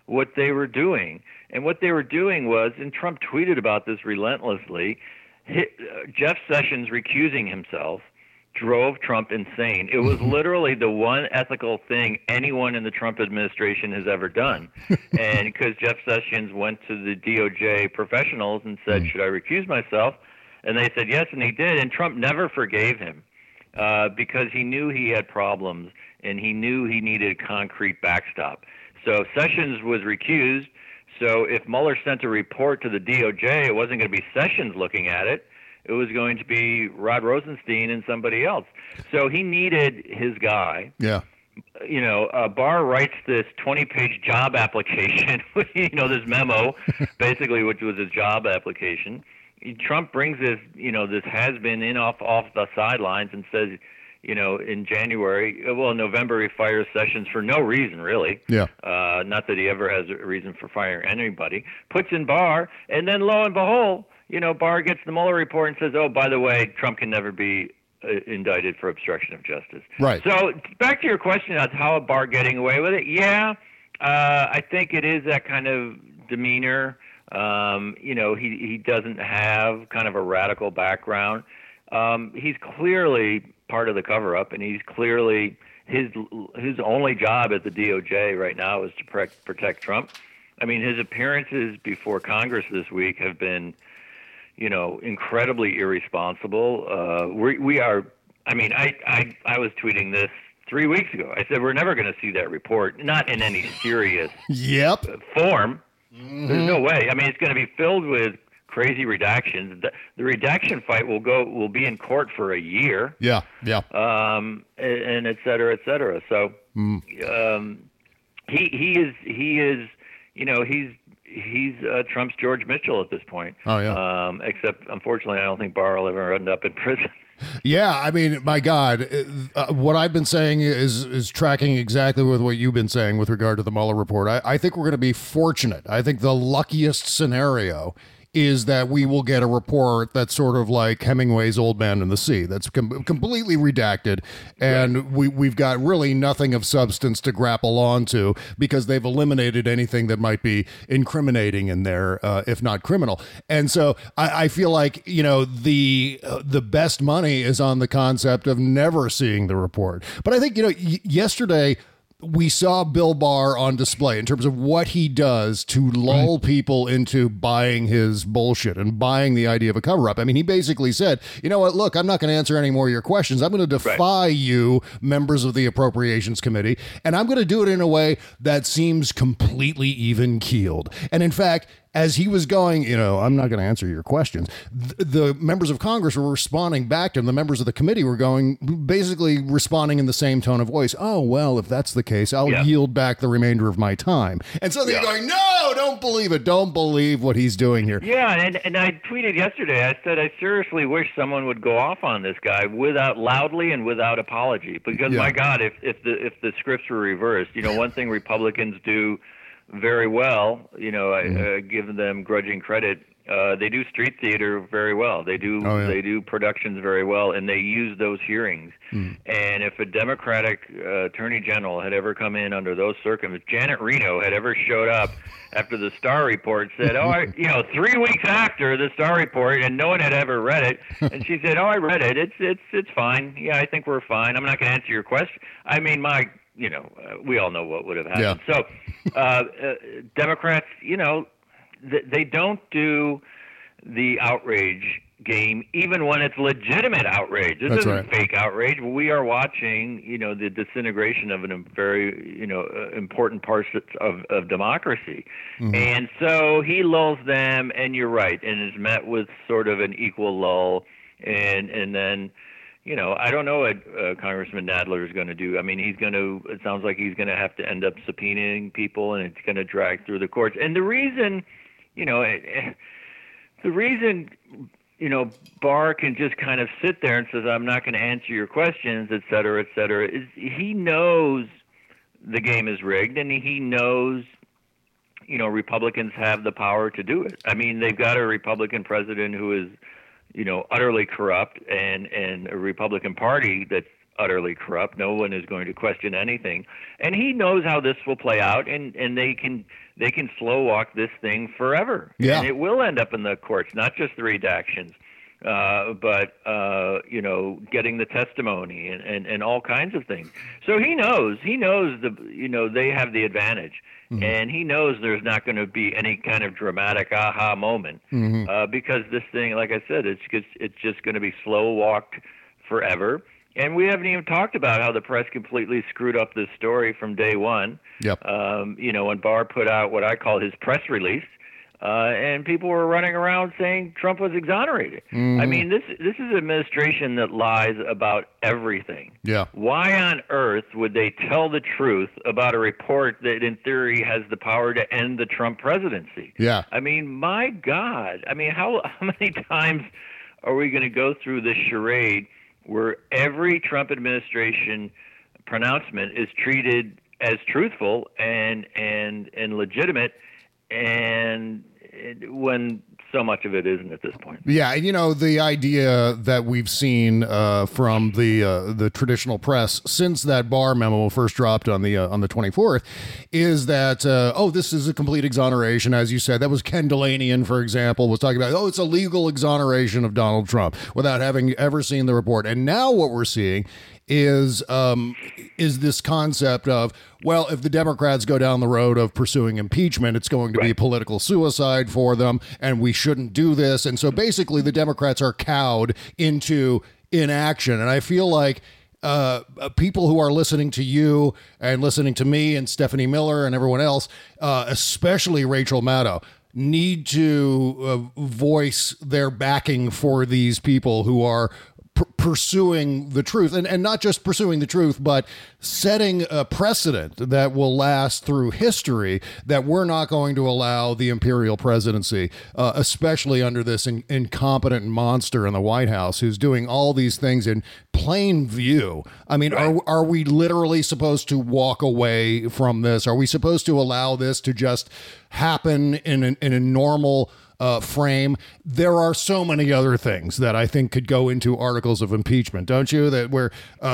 what they were doing. And what they were doing was, and Trump tweeted about this relentlessly, Jeff Sessions recusing himself drove Trump insane. It was literally the one ethical thing anyone in the Trump administration has ever done. And because Jeff Sessions went to the DOJ professionals and said, should I recuse myself? And they said yes, and he did. And Trump never forgave him because he knew he had problems and he knew he needed a concrete backstop. So Sessions was recused. So if Mueller sent a report to the DOJ, it wasn't going to be Sessions looking at it. It was going to be Rod Rosenstein and somebody else. So he needed his guy. Yeah. You know, Barr writes this 20-page job application, this memo, basically, which was his job application. Trump brings this, this has-been in off the sidelines and says, in November, he fires Sessions for no reason, really. Yeah. Not that he ever has a reason for firing anybody. Puts in Barr, and then lo and behold, Barr gets the Mueller report and says, oh, by the way, Trump can never be indicted for obstruction of justice. Right. So back to your question on how Barr getting away with it. Yeah, I think it is that kind of demeanor. He doesn't have kind of a radical background. He's clearly part of the cover-up, and he's clearly his only job at the DOJ right now is to protect Trump. I mean, his appearances before Congress this week have been, incredibly irresponsible. We are. I mean, I was tweeting this 3 weeks ago. I said we're never going to see that report, not in any serious form. Mm-hmm. There's no way. I mean, it's going to be filled with crazy redactions. The redaction fight will be in court for a year. Yeah. And et cetera, et cetera. So he's Trump's George Mitchell at this point. Oh yeah. Except unfortunately, I don't think Barr will ever end up in prison. Yeah, I mean, my God, what I've been saying is tracking exactly with what you've been saying with regard to the Mueller report. I think we're going to be fortunate. I think the luckiest scenario is that we will get a report that's sort of like Hemingway's Old Man and the Sea, that's completely redacted, and we've got really nothing of substance to grapple onto because they've eliminated anything that might be incriminating in there, if not criminal. And so I feel like, the best money is on the concept of never seeing the report. But I think, yesterday, we saw Bill Barr on display in terms of what he does to lull people into buying his bullshit and buying the idea of a cover-up. I mean, he basically said, you know what, look, I'm not going to answer any more of your questions. I'm going to defy you, members of the Appropriations Committee, and I'm going to do it in a way that seems completely even-keeled. And in fact, as he was going, I'm not going to answer your questions, the members of Congress were responding back to him. The members of the committee were basically responding in the same tone of voice. Oh, well, if that's the case, I'll yield back the remainder of my time. And so they're going, no, don't believe it. Don't believe what he's doing here. Yeah, and I tweeted yesterday, I said, I seriously wish someone would go off on this guy loudly and without apology. Because, my God, if the scripts were reversed, one thing Republicans do very well, I give them grudging credit. They do street theater very well. They do productions very well, and they use those hearings. And if a Democratic attorney general had ever come in under those circumstances, Janet Reno had ever showed up after the Starr report, said, 3 weeks after the Starr report, and no one had ever read it, and she said, I read it. It's fine. Yeah, I think we're fine. I'm not going to answer your question. I mean, we all know what would have happened. Yeah. So Democrats, they don't do the outrage game, even when it's legitimate outrage. This isn't fake outrage. We are watching, the disintegration of a very, important part of democracy. Mm-hmm. And so he lulls them, and you're right, and is met with sort of an equal lull, and then, I don't know what Congressman Nadler is going to do. I mean, it sounds like he's going to have to end up subpoenaing people, and it's going to drag through the courts. And the reason, Barr can just kind of sit there and says, I'm not going to answer your questions, et cetera, is he knows the game is rigged, and he knows, Republicans have the power to do it. I mean, they've got a Republican president who is, utterly corrupt, and a Republican Party that's utterly corrupt. No one is going to question anything, and he knows how this will play out, and they can slow walk this thing forever. Yeah. And it will end up in the courts, not just the redactions, but getting the testimony and all kinds of things. So he knows they have the advantage. Mm-hmm. And he knows there's not going to be any kind of dramatic aha moment, because this thing, like I said, it's just going to be slow walked forever. And we haven't even talked about how the press completely screwed up this story from day one. Yep. When Barr put out what I call his press release, and people were running around saying Trump was exonerated. I mean, this is an administration that lies about everything. Yeah. Why on earth would they tell the truth about a report that, in theory, has the power to end the Trump presidency? Yeah. I mean, my God. I mean, how many times are we going to go through this charade where every Trump administration pronouncement is treated as truthful and legitimate, and when so much of it isn't at this point? Yeah, the idea that we've seen from the traditional press since that Barr memo first dropped on the 24th is that this is a complete exoneration, as you said. That was Ken Delanian, for example, was talking about it's a legal exoneration of Donald Trump without having ever seen the report. And now what we're seeing is this concept of, well, if the Democrats go down the road of pursuing impeachment, it's going to be political suicide for them, and we shouldn't do this. And so basically the Democrats are cowed into inaction. And I feel like people who are listening to you and listening to me and Stephanie Miller and everyone else, especially Rachel Maddow, need to voice their backing for these people who are pursuing the truth, and not just pursuing the truth, but setting a precedent that will last through history, that we're not going to allow the imperial presidency, especially under this incompetent monster in the White House who's doing all these things in plain view. I mean, are we literally supposed to walk away from this? Are we supposed to allow this to just happen in a normal frame? There are so many other things that I think could go into articles of impeachment, don't you? That where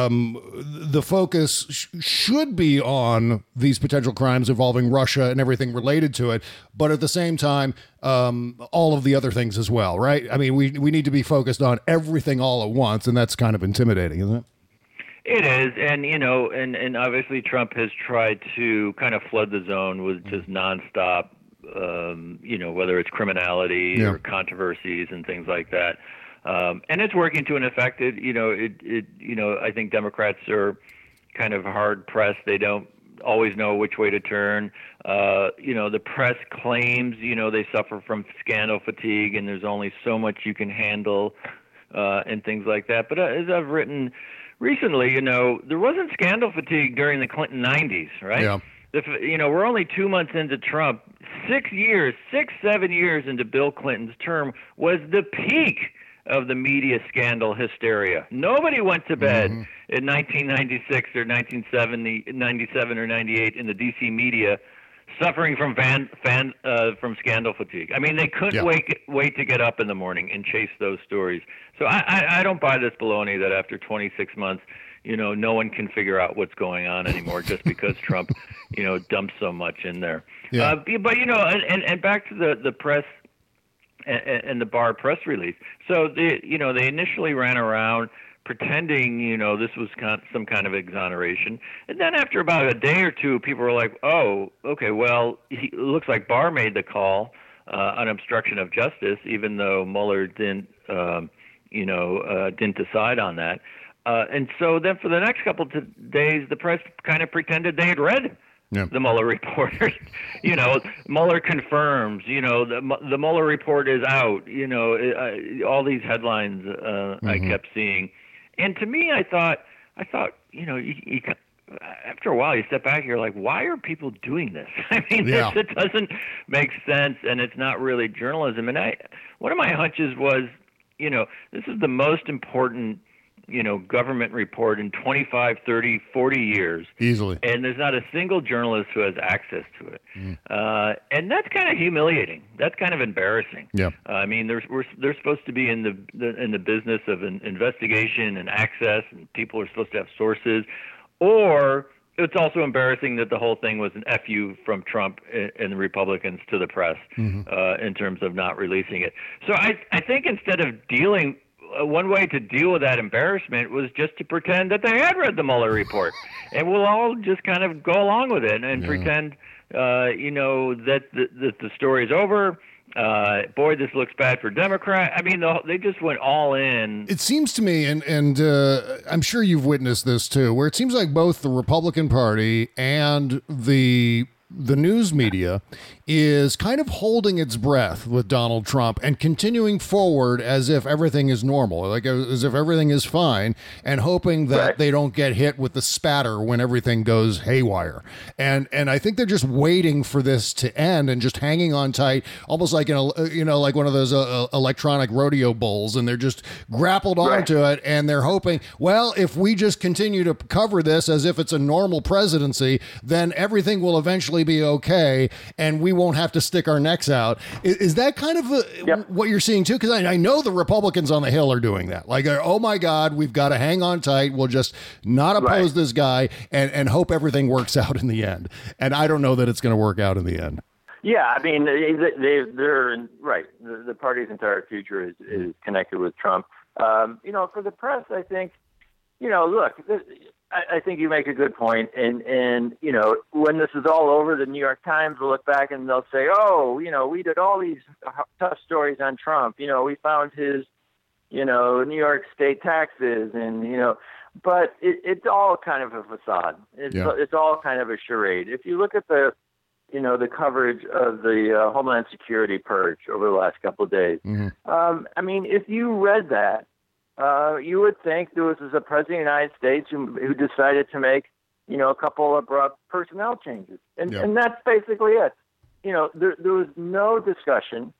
the focus should be on these potential crimes involving Russia and everything related to it, but at the same time, all of the other things as well, right? I mean, we need to be focused on everything all at once, and that's kind of intimidating, isn't it? It is, and and obviously Trump has tried to kind of flood the zone with just nonstop, whether it's criminality or controversies and things like that, and it's working to an effect. I think Democrats are kind of hard pressed. They don't always know which way to turn. The press claims they suffer from scandal fatigue, and there's only so much you can handle, and things like that. But as I've written recently, there wasn't scandal fatigue during the Clinton 90s, right? Yeah. We're only 2 months into Trump. 7 years into Bill Clinton's term was the peak of the media scandal hysteria. Nobody went to bed in 1996 or 1997 or 98 in the D.C. media suffering from from scandal fatigue. I mean, they couldn't wait to get up in the morning and chase those stories. So I don't buy this baloney that after 26 months, no one can figure out what's going on anymore just because Trump, dumped so much in there. Yeah. But and back to the press and the Barr press release. So they initially ran around pretending, this was some kind of exoneration. And then after about a day or two, people were like, oh, okay, well, it looks like Barr made the call on obstruction of justice, even though Mueller didn't decide on that. And so then for the next couple of days, the press kind of pretended they had read the Mueller report. Mueller confirms, the Mueller report is out, all these headlines I kept seeing. And to me, I thought, you after a while, you step back, you're like, why are people doing this? I mean, it doesn't make sense, and it's not really journalism. And one of my hunches was, this is the most important government report in 25, 30, 40 years. Easily. And there's not a single journalist who has access to it. And that's kind of humiliating. That's kind of embarrassing. Yeah. I mean, they're supposed to be in the business of an investigation and access, and people are supposed to have sources. Or it's also embarrassing that the whole thing was an FU from Trump and the Republicans to the press in terms of not releasing it. So I think instead of one way to deal with that embarrassment was just to pretend that they had read the Mueller report, and we'll all just kind of go along with it and pretend, that the story's over. Boy, this looks bad for Democrats. I mean, they just went all in. It seems to me, and I'm sure you've witnessed this too, where it seems like both the Republican Party and the news media is kind of holding its breath with Donald Trump and continuing forward as if everything is normal, like as if everything is fine, and hoping that they don't get hit with the spatter when everything goes haywire. And I think they're just waiting for this to end and just hanging on tight, almost like like one of those electronic rodeo bulls, and they're just grappled onto it, and they're hoping, well, if we just continue to cover this as if it's a normal presidency, then everything will eventually be okay, and we won't have to stick our necks out. Is that kind of what you're seeing too? Because I know the Republicans on the Hill are doing that. Like, oh my God, we've got to hang on tight. We'll just not oppose this guy and hope everything works out in the end. And I don't know that it's going to work out in the end. Yeah, I mean, they're right. The party's entire future is connected with Trump. For the press, I think, look, I think you make a good point. And when this is all over, the New York Times will look back and they'll say, oh, we did all these tough stories on Trump. We found his, New York state taxes and, but it's all kind of a facade. It's all kind of a charade. If you look at the coverage of the Homeland Security purge over the last couple of days, I mean, if you read that, you would think there was a president of the United States who decided to make, a couple abrupt personnel changes. And that's basically it. There was no discussion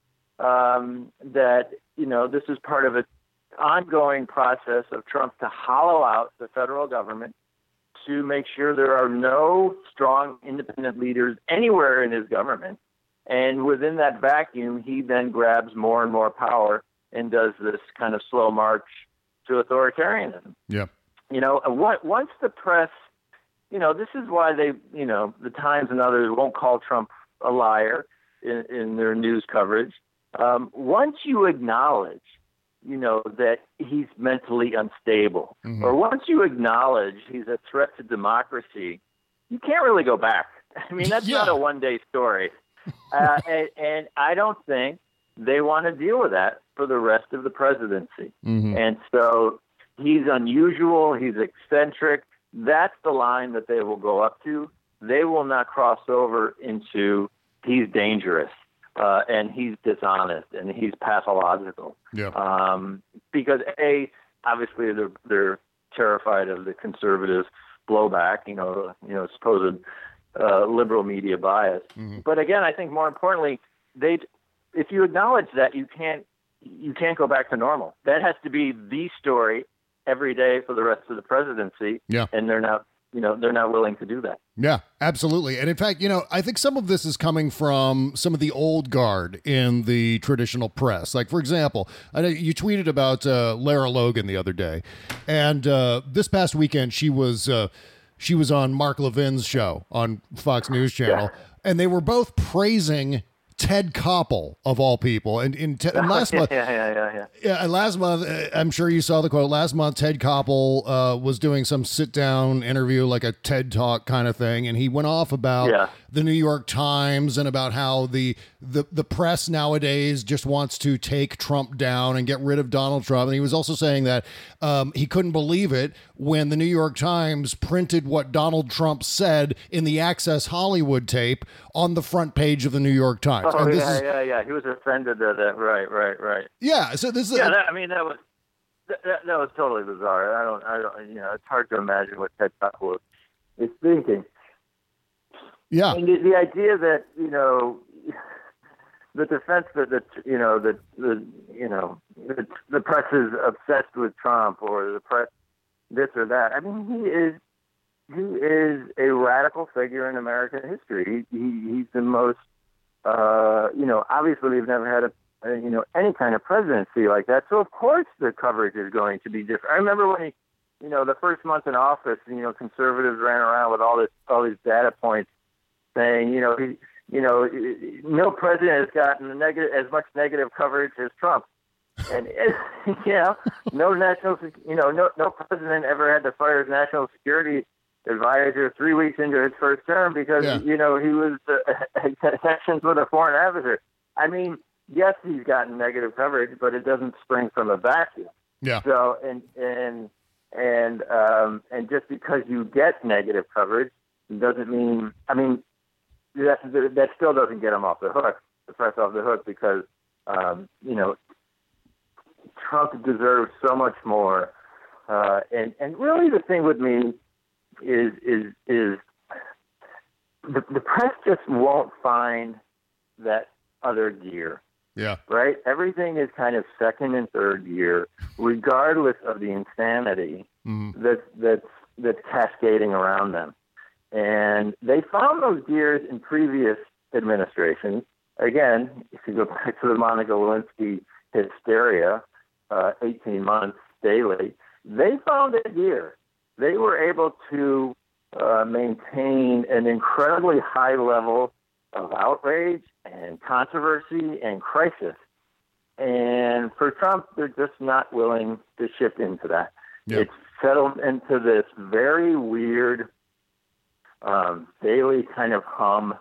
that, this is part of an ongoing process of Trump to hollow out the federal government, to make sure there are no strong independent leaders anywhere in his government. And within that vacuum, he then grabs more and more power and does this kind of slow march to authoritarianism. Yeah. Once the press, this is why they, the Times and others won't call Trump a liar in their news coverage. Once you acknowledge, that he's mentally unstable, or once you acknowledge he's a threat to democracy, you can't really go back. I mean, that's not a one-day story. And I don't think they want to deal with that for the rest of the presidency. And so he's unusual. He's eccentric. That's the line that they will go up to. They will not cross over into he's dangerous and he's dishonest and he's pathological. Yeah. Because obviously they're terrified of the conservative blowback, supposed liberal media bias. But again, I think more importantly, if you acknowledge that, you can't go back to normal. That has to be the story every day for the rest of the presidency. Yeah. And they're not willing to do that. Yeah, absolutely. And in fact, I think some of this is coming from some of the old guard in the traditional press. Like, for example, I know you tweeted about Lara Logan the other day, and this past weekend she was on Mark Levin's show on Fox News Channel, and they were both praising Ted Koppel, of all people. And last month, last month, I'm sure you saw the quote. Last month, Ted Koppel was doing some sit-down interview, like a TED Talk kind of thing, and he went off about the New York Times and about how the press nowadays just wants to take Trump down and get rid of Donald Trump. And he was also saying that he couldn't believe it when the New York Times printed what Donald Trump said in the Access Hollywood tape on the front page of the New York Times. Oh, yeah. He was offended at that. Right. Yeah. So this is. Yeah, that was totally bizarre. I don't. It's hard to imagine what Ted Koppel is thinking. Yeah. And the idea that the defense that the press is obsessed with Trump, or the press this or that. I mean, he is a radical figure in American history. He's the most, obviously we've never had any kind of presidency like that. So of course the coverage is going to be different. I remember when he, the first month in office, conservatives ran around with all these data points saying, no president has gotten as much negative coverage as Trump. And no president ever had to fire his national security advisor 3 weeks into his first term because he was sanctions with a foreign adversary. I mean, yes, he's gotten negative coverage, but it doesn't spring from a vacuum. Yeah. So and just because you get negative coverage doesn't mean. I mean, that still doesn't get him off the hook. The press off the hook because Trump deserves so much more. And really the thing with me is the press just won't find that other gear. Yeah. Right? Everything is kind of second and third gear, regardless of the insanity that's cascading around them. And they found those gears in previous administrations. Again, if you go back to the Monica Lewinsky hysteria, 18 months daily, they found a gear. They were able to maintain an incredibly high level of outrage and controversy and crisis. And for Trump, they're just not willing to shift into that. Yep. It's settled into this very weird daily kind of hum.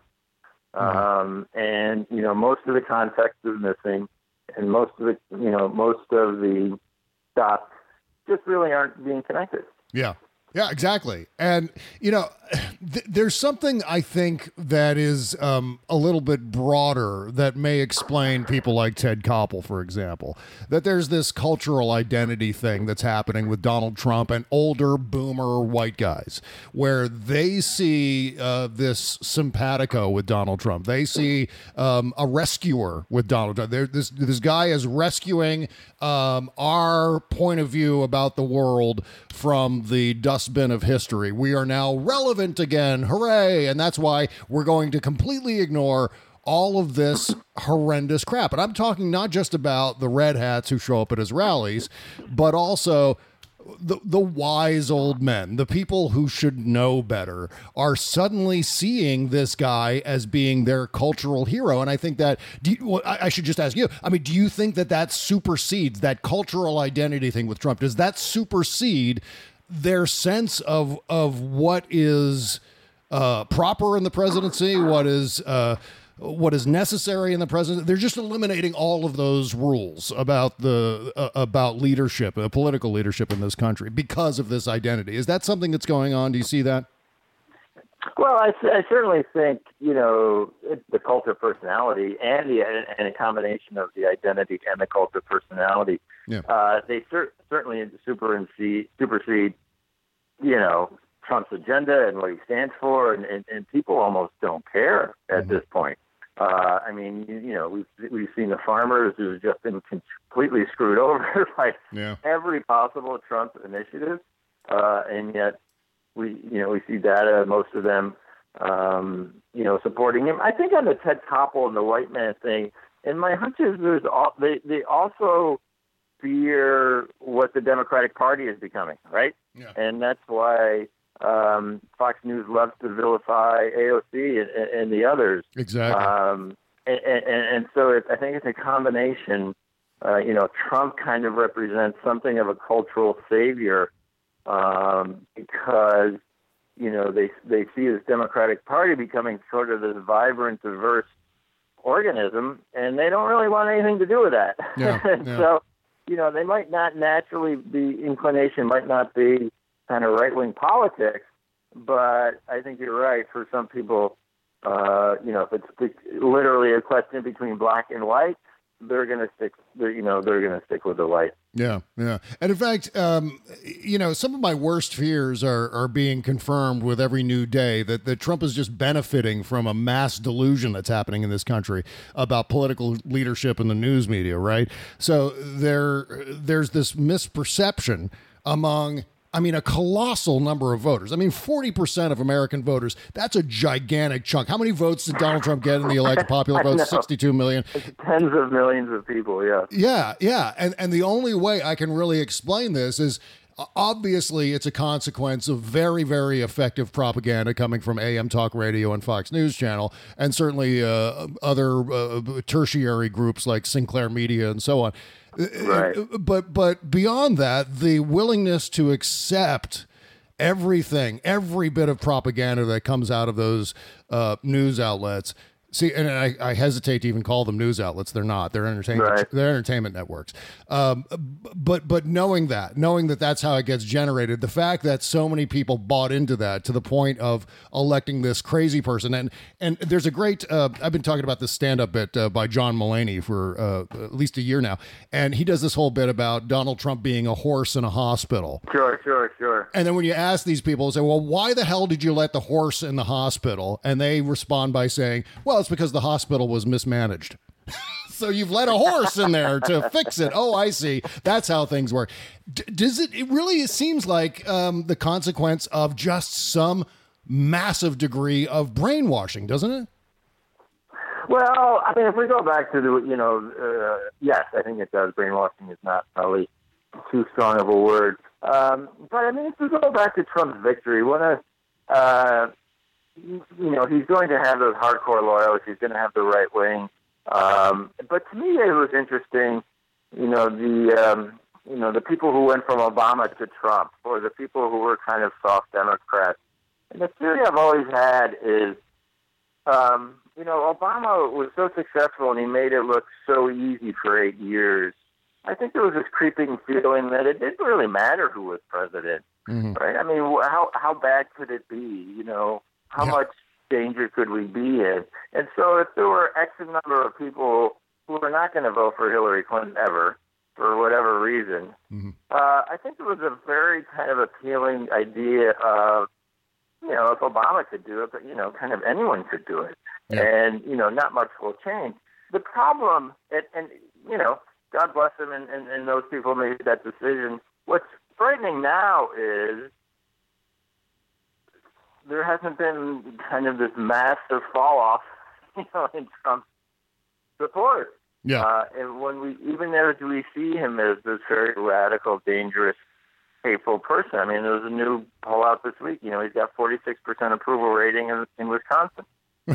And, most of the context is missing, and most of the dots just really aren't being connected. Yeah. Yeah, exactly. And, there's something I think that is a little bit broader that may explain people like Ted Koppel, for example, that there's this cultural identity thing that's happening with Donald Trump and older boomer white guys, where they see this simpatico with Donald Trump. They see a rescuer with Donald Trump. This guy is rescuing our point of view about the world from the dustbin of history. We are now relevant again. Hooray. And that's why we're going to completely ignore all of this horrendous crap. And I'm talking not just about the red hats who show up at his rallies, but also the wise old men, the people who should know better, are suddenly seeing this guy as being their cultural hero. And I think that, I should just ask you, I mean, do you think that supersedes that cultural identity thing with Trump? Does that supersede their sense of what is proper in the presidency, what is necessary in the presidency? They're just eliminating all of those rules about about leadership, political leadership in this country because of this identity. Is that something that's going on? Do you see that? Well, I certainly think the cult of personality and a combination of the identity and the cult of personality. Yeah. They certainly supersede Trump's agenda and what he stands for, and people almost don't care at this point. I mean, we've seen the farmers who've just been completely screwed over by every possible Trump initiative, and yet we see data, most of them, supporting him. I think on the Ted Koppel and the white man thing, and my hunch is they also fear what the Democratic Party is becoming, right? Yeah. And that's why Fox News loves to vilify AOC and the others. Exactly. And so I think it's a combination. Trump kind of represents something of a cultural savior because they see this Democratic Party becoming sort of this vibrant, diverse organism, and they don't really want anything to do with that. Yeah, yeah. So, they might not naturally inclination might not be kind of right-wing politics, but I think you're right. For some people, if it's literally a question between black and white, they're going to stick. They're going to stick with the light. Yeah, yeah. And in fact, some of my worst fears are being confirmed with every new day that Trump is just benefiting from a mass delusion that's happening in this country about political leadership and the news media, right? So there's this misperception among a colossal number of voters. 40% of American voters, that's a gigantic chunk. How many votes did Donald Trump get in the elected popular vote? 62 million. It's tens of millions of people, yeah. Yeah. And the only way I can really explain this is obviously it's a consequence of very, very effective propaganda coming from AM Talk Radio and Fox News Channel, and certainly other tertiary groups like Sinclair Media and so on. Right. But beyond that, the willingness to accept everything, every bit of propaganda that comes out of those news outlets. See, and I hesitate to even call them news outlets. They're not. They're entertainment. Right. They're entertainment networks. But knowing that that's how it gets generated, the fact that so many people bought into that to the point of electing this crazy person, and there's a great. I've been talking about this stand-up bit by John Mulaney for at least a year now, and he does this whole bit about Donald Trump being a horse in a hospital. Sure. And then when you ask these people, say, well, why the hell did you let the horse in the hospital? And they respond by saying, well, it's because the hospital was mismanaged. So you've let a horse in there to fix it. Oh, I see. That's how things work. It really seems like the consequence of just some massive degree of brainwashing, doesn't it? Well, if we go back to yes, I think it does. Brainwashing is not probably too strong of a word. But if we go back to Trump's victory, he's going to have those hardcore loyalists. He's going to have the right wing. But to me, it was interesting, the people who went from Obama to Trump, or the people who were kind of soft Democrats. And the theory I've always had is, Obama was so successful and he made it look so easy for 8 years. I think there was this creeping feeling that it didn't really matter who was president, right? How bad could it be? How much danger could we be in? And so if there were X number of people who were not going to vote for Hillary Clinton ever, for whatever reason, I think it was a very kind of appealing idea of, if Obama could do it, but, kind of anyone could do it. Yeah. And, not much will change. The problem, and God bless him and those people made that decision. What's frightening now is there hasn't been kind of this massive fall off, in Trump's support. Yeah. And even as we see him as this very radical, dangerous, hateful person. There was a new poll out this week. He's got 46% approval rating in Wisconsin.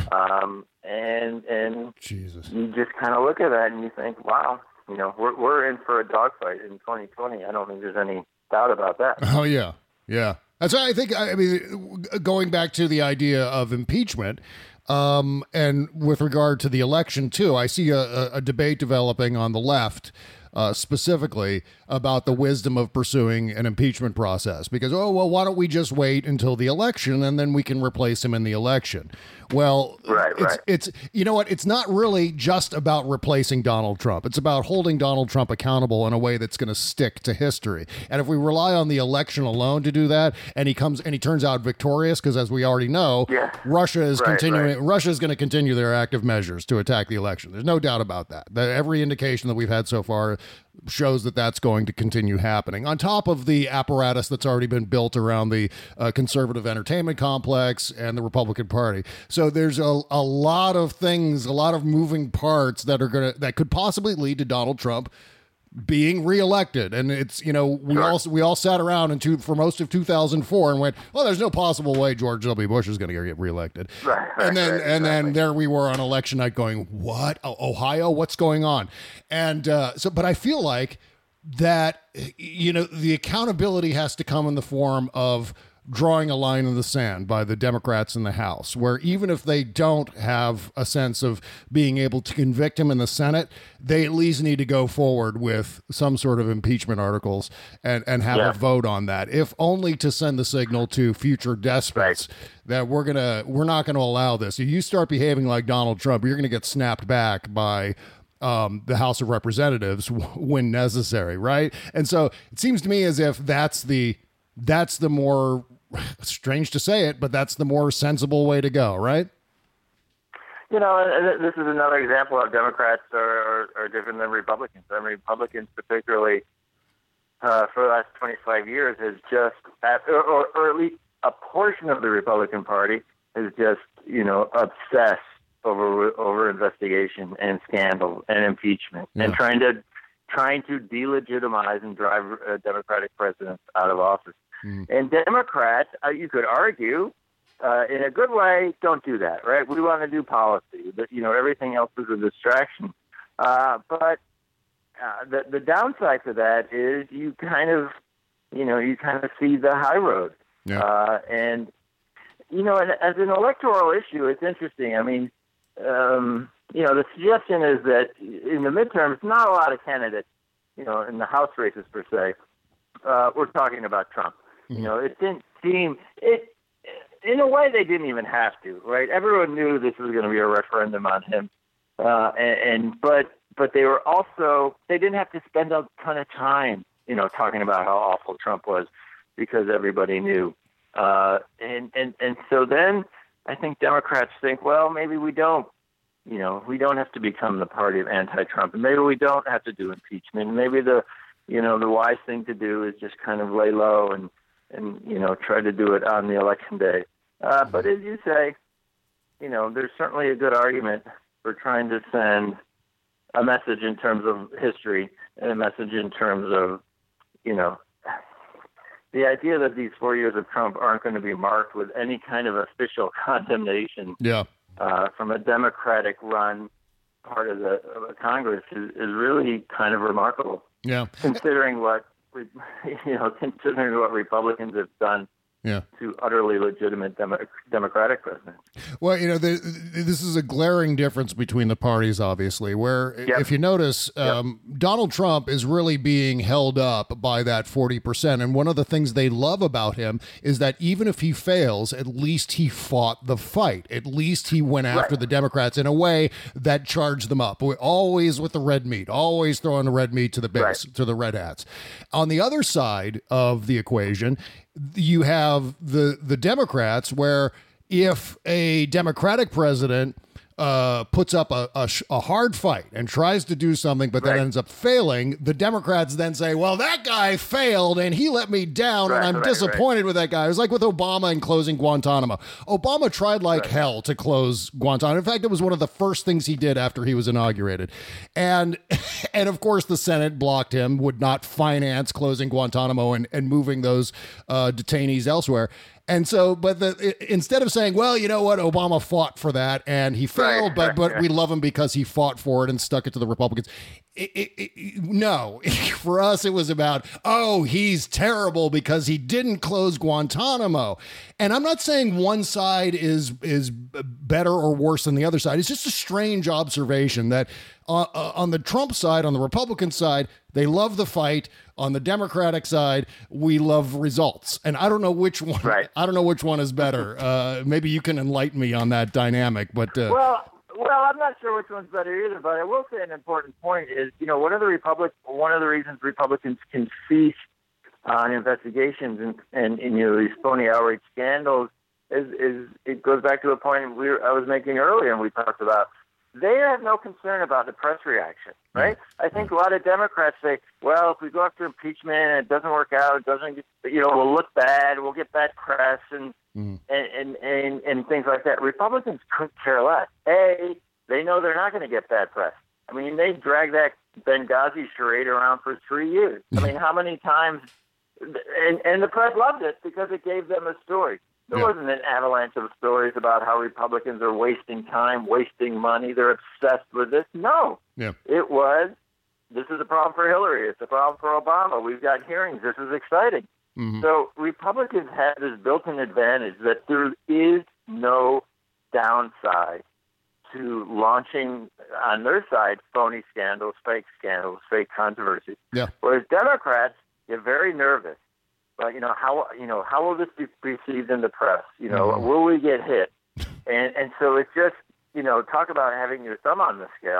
And Jesus. You just kind of look at that and you think, wow, we're in for a dogfight in 2020. I don't think there's any doubt about that. Oh, yeah. Yeah. That's why I think, going back to the idea of impeachment, and with regard to the election, too, I see a debate developing on the left, specifically about the wisdom of pursuing an impeachment process. Because, why don't we just wait until the election and then we can replace him in the election? Well, it's you know what? It's not really just about replacing Donald Trump. It's about holding Donald Trump accountable in a way that's going to stick to history. And if we rely on the election alone to do that, and he turns out victorious, because as we already know, Russia is continuing. Russia is going to continue their active measures to attack the election. There's no doubt about that. Every indication that we've had so far shows that that's going to continue happening, on top of the apparatus that's already been built around the conservative entertainment complex and the Republican Party. So there's a lot of things, a lot of moving parts that could possibly lead to Donald Trump being reelected. And it's, we all sat around for most of 2004 and went, well, there's no possible way George W. Bush is going to get reelected. Then there we were on election night going, what? Ohio? What's going on? And but I feel like that, the accountability has to come in the form of drawing a line in the sand by the Democrats in the House, where even if they don't have a sense of being able to convict him in the Senate, they at least need to go forward with some sort of impeachment articles and have a vote on that, if only to send the signal to future despots that we're not going to allow this. If you start behaving like Donald Trump, you're going to get snapped back by the House of Representatives when necessary, right? And so it seems to me as if that's the more, strange to say it, but that's the more sensible way to go, right? You know, this is another example of Democrats are different than Republicans. I mean, Republicans, particularly for the last 25 years, has just, or at least a portion of the Republican Party, has just, obsessed over investigation and scandal and impeachment and trying to delegitimize and drive Democratic presidents out of office. And Democrats, you could argue, in a good way, don't do that, right? We want to do policy, but everything else is a distraction. But the downside to that is you kind of see the high road. Yeah. And as an electoral issue, it's interesting. I mean, the suggestion is that in the midterms, not a lot of candidates, in the House races per se, we're talking about Trump. It didn't seem it. In a way, they didn't even have to, right? Everyone knew this was going to be a referendum on him, but they were also, they didn't have to spend a ton of time, talking about how awful Trump was, because everybody knew. And so then I think Democrats think, well, maybe we don't have to become the party of anti-Trump, and maybe we don't have to do impeachment. Maybe the wise thing to do is just kind of lay low and try to do it on the election day. But as you say, there's certainly a good argument for trying to send a message in terms of history and a message in terms of, the idea that these 4 years of Trump aren't going to be marked with any kind of official condemnation from a Democratic-run part of the Congress is really kind of remarkable. Yeah, considering what Republicans have done to utterly legitimate Democratic presidents. Well, this is a glaring difference between the parties, obviously, where if you notice, Donald Trump is really being held up by that 40%. And one of the things they love about him is that even if he fails, at least he fought the fight. At least he went after the Democrats in a way that charged them up. We're always with the red meat, always throwing the red meat to the base, to the red hats. On the other side of the equation, you have the Democrats, where if a Democratic president puts up a hard fight and tries to do something, but then ends up failing, the Democrats then say, well, that guy failed and he let me down and I'm disappointed with that guy. It was like with Obama and closing Guantanamo. Obama tried like hell to close Guantanamo. In fact, it was one of the first things he did after he was inaugurated. And of course, the Senate blocked him, would not finance closing Guantanamo and moving those detainees elsewhere. And so, but instead of saying, well, you know what, Obama fought for that and he failed, but we love him because he fought for it and stuck it to the Republicans. No, for us, it was about, oh, he's terrible because he didn't close Guantanamo. And I'm not saying one side is better or worse than the other side. It's just a strange observation that on the Trump side, on the Republican side, they love the fight. On the Democratic side, we love results. And I don't know which one. I don't know which one is better. Maybe you can enlighten me on that dynamic. But well, I'm not sure which one's better either. But I will say an important point is, one of the reasons Republicans can feast on investigations and these phony outreach scandals is it goes back to a point I was making earlier, and we talked about. They have no concern about the press reaction, right? I think a lot of Democrats say, well, if we go after impeachment and it doesn't work out, it doesn't, we'll look bad, we'll get bad press and things like that. Republicans couldn't care less. They know they're not going to get bad press. I mean, they dragged that Benghazi charade around for 3 years. I mean, how many times? And the press loved it because it gave them a story. There wasn't an avalanche of stories about how Republicans are wasting time, wasting money. They're obsessed with this. No. It was, this is a problem for Hillary. It's a problem for Obama. We've got hearings. This is exciting. So Republicans have this built-in advantage that there is no downside to launching on their side phony scandals, fake controversies. Whereas Democrats get very nervous. But how will this be perceived in the press? Will we get hit? And so it's just talk about having your thumb on the scale.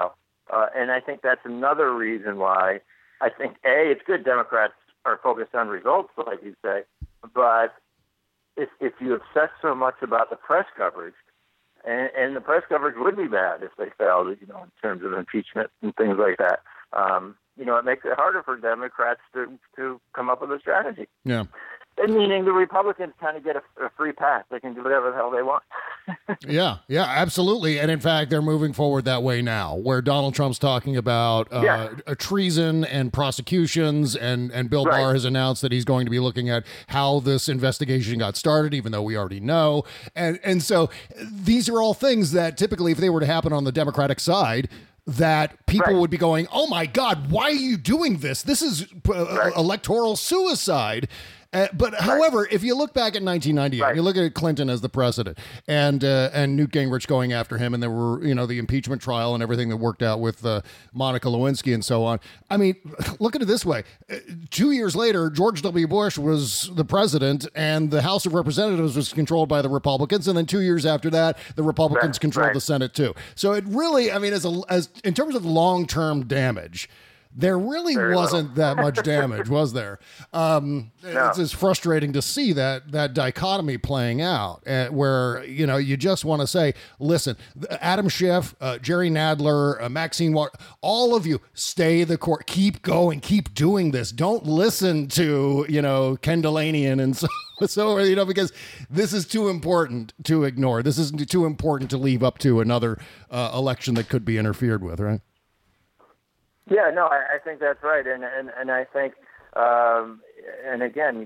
And I think that's another reason why I think, A, it's good Democrats are focused on results, like you say, but if you obsess so much about the press coverage, and the press coverage would be bad if they failed, in terms of impeachment and things like that, it makes it harder for Democrats to come up with a strategy. Yeah. And meaning the Republicans kind of get a free pass. They can do whatever the hell they want. Yeah, absolutely. And in fact, they're moving forward that way now, where Donald Trump's talking about a treason and prosecutions, and Bill Barr has announced that he's going to be looking at how this investigation got started, even though we already know. And so these are all things that typically, if they were to happen on the Democratic side, that people would be going, oh my God, why are you doing this? This is electoral suicide. However, if you look back at 1998, you look at Clinton as the president, and Newt Gingrich going after him, and there were the impeachment trial and everything that worked out with Monica Lewinsky and so on. I mean, look at it this way: 2 years later, George W. Bush was the president, and the House of Representatives was controlled by the Republicans, and then 2 years after that, the Republicans controlled the Senate too. So it really, I mean, as in terms of long-term damage, there really wasn't that much damage, was there? It's just frustrating to see that dichotomy playing out, where you just want to say, listen, Adam Schiff, Jerry Nadler, Maxine Waters, all of you, stay the course, keep going, keep doing this. Don't listen to Ken Delanian and so because this is too important to ignore. This is too important to leave up to another election that could be interfered with, right? Yeah, no, I think that's right, and I think, and again,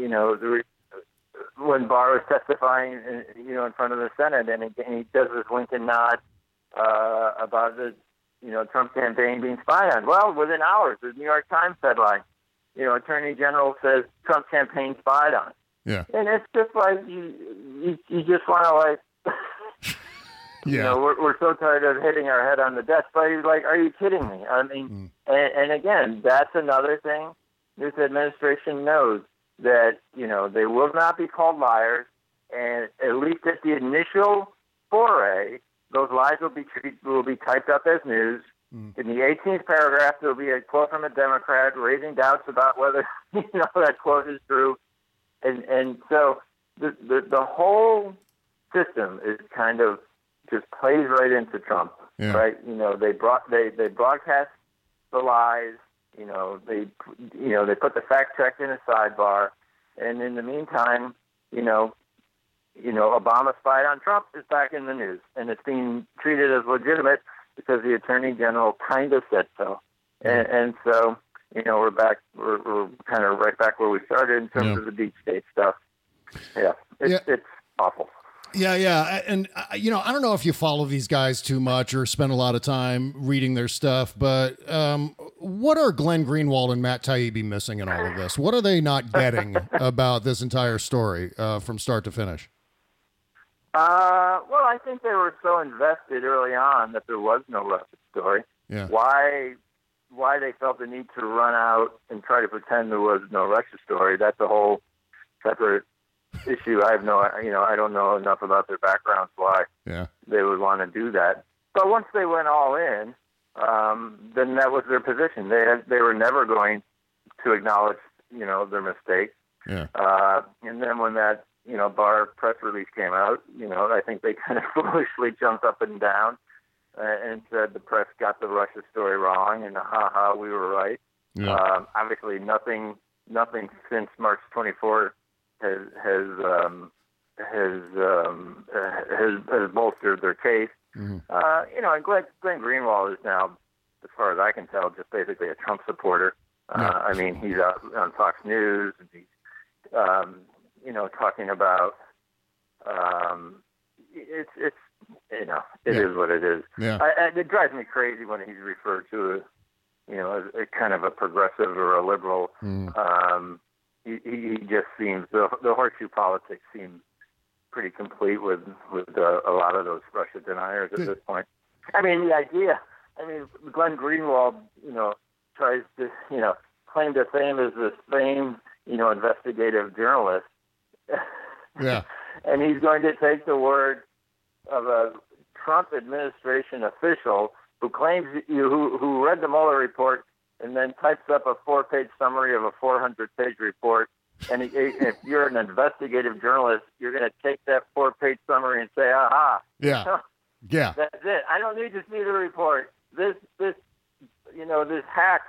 when Barr was testifying, in front of the Senate, and he does this wink and nod about the, Trump campaign being spied on. Well, within hours, the New York Times headline, Attorney General says Trump campaign spied on. Yeah, and it's just like you just want to like. Yeah. We're so tired of hitting our head on the desk. But he's like, are you kidding me? I mean, and again, that's another thing. This administration knows that, they will not be called liars. And at least at the initial foray, those lies will be typed up as news. In the 18th paragraph, there will be a quote from a Democrat raising doubts about whether, that quote is true. And so the whole system is kind of just plays right into Trump, right? They broadcast the lies. They put the fact check in a sidebar, and in the meantime, Obama spied on Trump is back in the news, and it's being treated as legitimate because the Attorney General kind of said so, and so we're back. We're kind of right back where we started in terms of the deep state stuff. It's awful. Yeah. And, I don't know if you follow these guys too much or spend a lot of time reading their stuff, but what are Glenn Greenwald and Matt Taibbi missing in all of this? What are they not getting about this entire story from start to finish? Well, I think they were so invested early on that there was no Russia story. Yeah. Why they felt the need to run out and try to pretend there was no Russia story, that's a whole separate issue. I don't know enough about their backgrounds why they would want to do that. But once they went all in, then that was their position. They were never going to acknowledge, their mistake. Yeah. And then when that, Barr press release came out, I think they kind of foolishly jumped up and down and said the press got the Russia story wrong, and we were right. Yeah. Obviously, nothing since March 24th has bolstered their case. Mm-hmm. And Glenn Greenwald is now, as far as I can tell, just basically a Trump supporter. I mean, he's out on Fox News, and he's talking about it is what it is. Yeah. It drives me crazy when he's referred to as a kind of a progressive or a liberal. He just seems, the horseshoe politics seems pretty complete with a lot of those Russia deniers at this point. I mean, the idea, Glenn Greenwald, tries to, claim to fame as this famed, investigative journalist. Yeah. And he's going to take the word of a Trump administration official who claims who read the Mueller report and then types up a 4-page summary of a 400-page report. And if you're an investigative journalist, you're going to take that 4-page summary and say, aha. Yeah. Yeah. That's it. I don't need to see the report. This hack,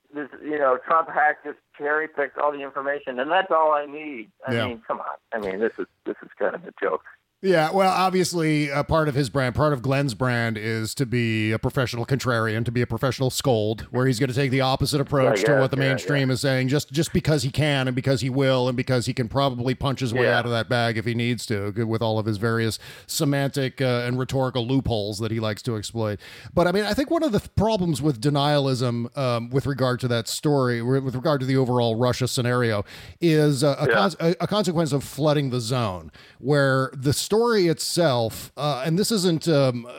Trump hack just cherry picked all the information, and that's all I need. I mean, come on. I mean, this is kind of a joke. Yeah, well, obviously, part of his brand, part of Glenn's brand is to be a professional contrarian, to be a professional scold, where he's going to take the opposite approach to what the mainstream is saying, just because he can and because he will and because he can probably punch his way out of that bag if he needs to, with all of his various semantic and rhetorical loopholes that he likes to exploit. But, I mean, I think one of the problems with denialism with regard to that story, with regard to the overall Russia scenario, is a consequence of flooding the zone, where the story itself, and this isn't,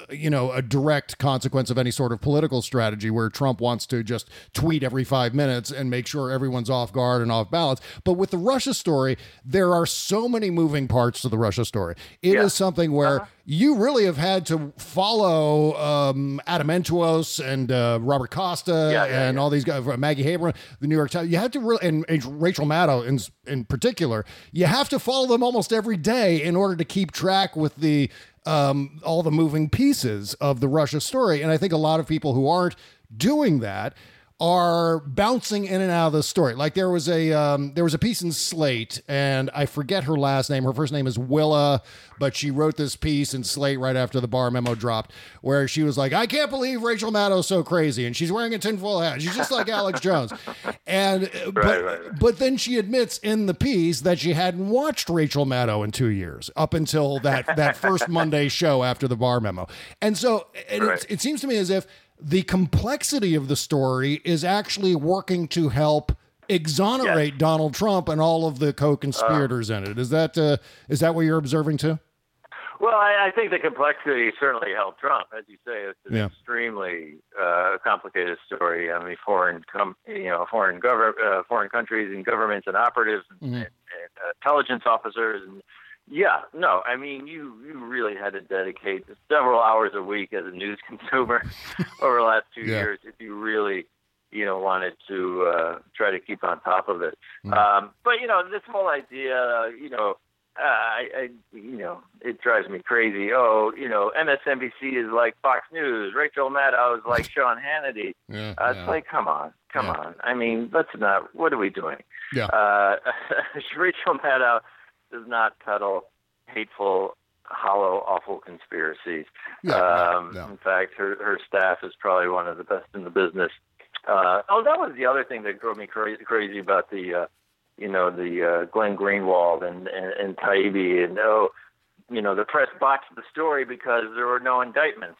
a direct consequence of any sort of political strategy where Trump wants to just tweet every 5 minutes and make sure everyone's off guard and off balance. But with the Russia story, there are so many moving parts to the Russia story. It is something where you really have had to follow Adam Entous and Robert Costa and all these guys, Maggie Haberman, the New York Times. You have to really, and Rachel Maddow in particular, you have to follow them almost every day in order to keep track with the all the moving pieces of the Russia story. And I think a lot of people who aren't doing that are bouncing in and out of the story. Like there was a piece in Slate, and I forget her last name. Her first name is Willa, but she wrote this piece in Slate right after the Barr memo dropped, where she was like, I can't believe Rachel Maddow's so crazy, and she's wearing a tinfoil hat. She's just like Alex Jones. And but then she admits in the piece that she hadn't watched Rachel Maddow in 2 years, up until that first Monday show after the Barr memo. And so it seems to me as if the complexity of the story is actually working to help exonerate Donald Trump and all of the co-conspirators in it. Is that what you're observing too? Well, I think the complexity certainly helped Trump. As you say, it's an extremely complicated story. I mean, foreign countries and governments and operatives and intelligence officers and I mean, you really had to dedicate several hours a week as a news consumer over the last 2 years if you really, wanted to try to keep on top of it. But, this whole idea, it drives me crazy. MSNBC is like Fox News. Rachel Maddow is like Sean Hannity. It's like, come on. I mean, what are we doing? Rachel Maddow does not peddle hateful, hollow, awful conspiracies. In fact, her staff is probably one of the best in the business. That was the other thing that drove me crazy about the Glenn Greenwald and Taibbi, and the press botched the story because there were no indictments.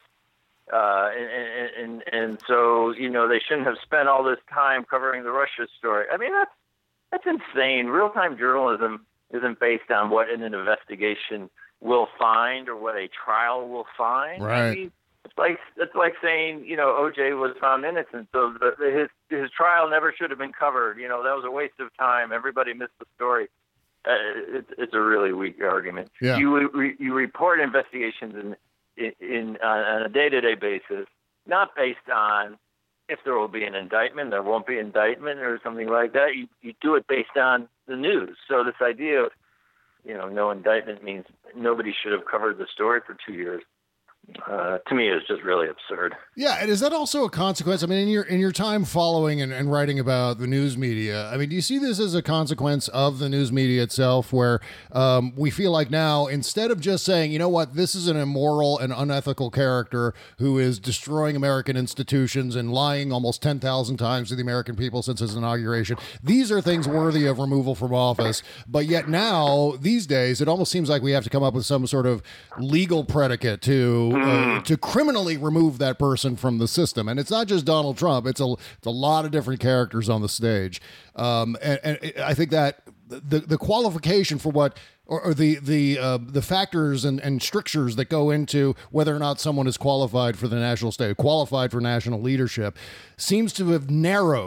And so they shouldn't have spent all this time covering the Russia story. I mean, that's insane. Real-time journalism isn't based on what an investigation will find or what a trial will find. Right. I mean, it's like saying, O.J. was found innocent, so his trial never should have been covered. That was a waste of time. Everybody missed the story. It's a really weak argument. Yeah. You report investigations on a day-to-day basis, not based on if there will be an indictment, there won't be indictment or something like that. You do it based on the news. So this idea of, no indictment means nobody should have covered the story for 2 years. To me, is just really absurd. Yeah, and is that also a consequence? I mean, in your time following and writing about the news media, I mean, do you see this as a consequence of the news media itself, where we feel like now, instead of just saying, you know what, this is an immoral and unethical character who is destroying American institutions and lying almost 10,000 times to the American people since his inauguration, these are things worthy of removal from office. But yet now, these days, it almost seems like we have to come up with some sort of legal predicate to criminally remove that person from the system. And it's not just Donald Trump. It's a lot of different characters on the stage. And I think that the qualification for what, or the factors and strictures that go into whether or not someone is qualified for the national stage, qualified for national leadership, seems to have narrowed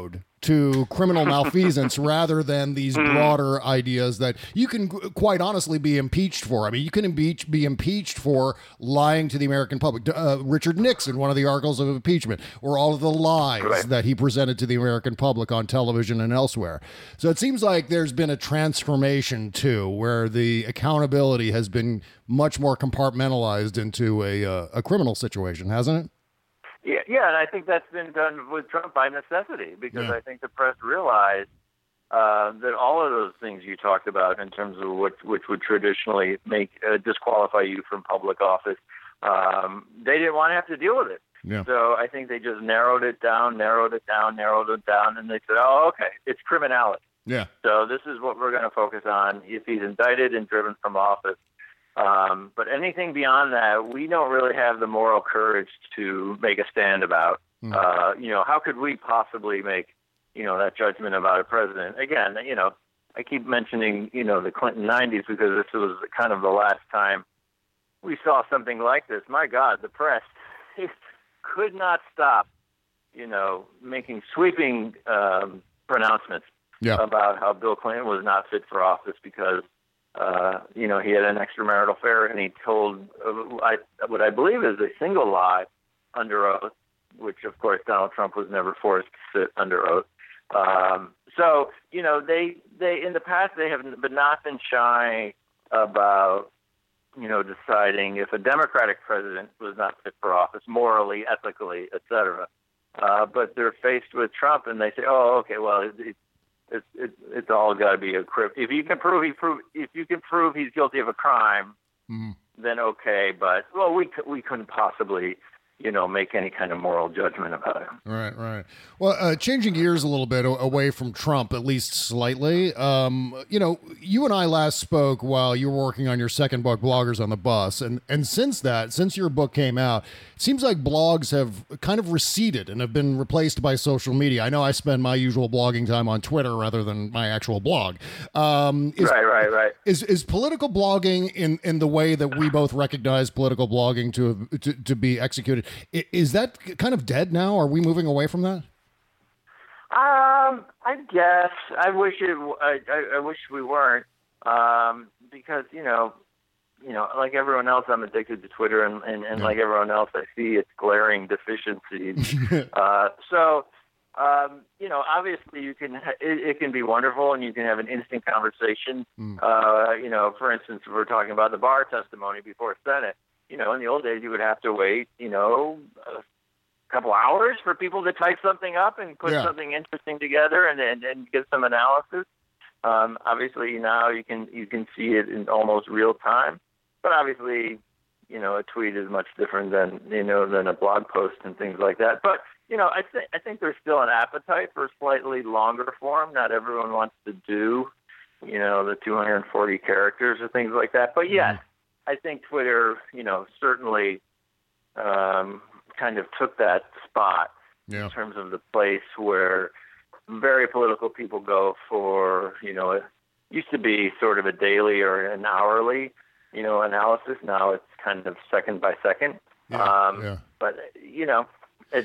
to criminal malfeasance rather than these broader ideas that you can quite honestly be impeached for. I mean, you can be impeached for lying to the American public. Richard Nixon, one of the articles of impeachment, or all of the lies that he presented to the American public on television and elsewhere. So it seems like there's been a transformation too, where the accountability has been much more compartmentalized into a criminal situation, hasn't it? Yeah, and I think that's been done with Trump by necessity, because I think the press realized that all of those things you talked about in terms of which would traditionally disqualify you from public office, they didn't want to have to deal with it. Yeah. So I think they just narrowed it down, and they said, oh, okay, it's criminality. Yeah. So this is what we're going to focus on if he's indicted and driven from office. But anything beyond that, we don't really have the moral courage to make a stand about. How could we possibly make, that judgment about a president? Again, I keep mentioning, the Clinton 90s because this was kind of the last time we saw something like this. My God, the press could not stop, making sweeping pronouncements about how Bill Clinton was not fit for office because he had an extramarital affair, and he told what I believe is a single lie under oath, which of course Donald Trump was never forced to sit under oath. They in the past they have not been shy about deciding if a Democratic president was not fit for office morally, ethically, etc. But they're faced with Trump, and they say, "Oh, okay, well, it's all got to be a crime. If you can prove he's guilty of a crime, then okay. But we couldn't possibly, make any kind of moral judgment about him." Right. Well, changing gears a little bit away from Trump, at least slightly. You and I last spoke while you were working on your second book, Bloggers on the Bus, and since your book came out, it seems like blogs have kind of receded and have been replaced by social media. I know I spend my usual blogging time on Twitter rather than my actual blog. Right. Is political blogging in the way that we both recognize political blogging to be executed? Is that kind of dead now? Are we moving away from that? I guess. I wish we weren't, because like everyone else, I'm addicted to Twitter, and like everyone else, I see its glaring deficiencies. Obviously it can be wonderful, and you can have an instant conversation. For instance, if we're talking about the Barr testimony before Senate. In the old days, you would have to wait, a couple hours for people to type something up and put something interesting together and give some analysis. Obviously, now you can see it in almost real time. But obviously, a tweet is much different than a blog post and things like that. But I think there's still an appetite for slightly longer form. Not everyone wants to do, the 240 characters or things like that. But yes. I think Twitter, certainly kind of took that spot in terms of the place where very political people go for, it used to be sort of a daily or an hourly, analysis. Now it's kind of second by second. But, it's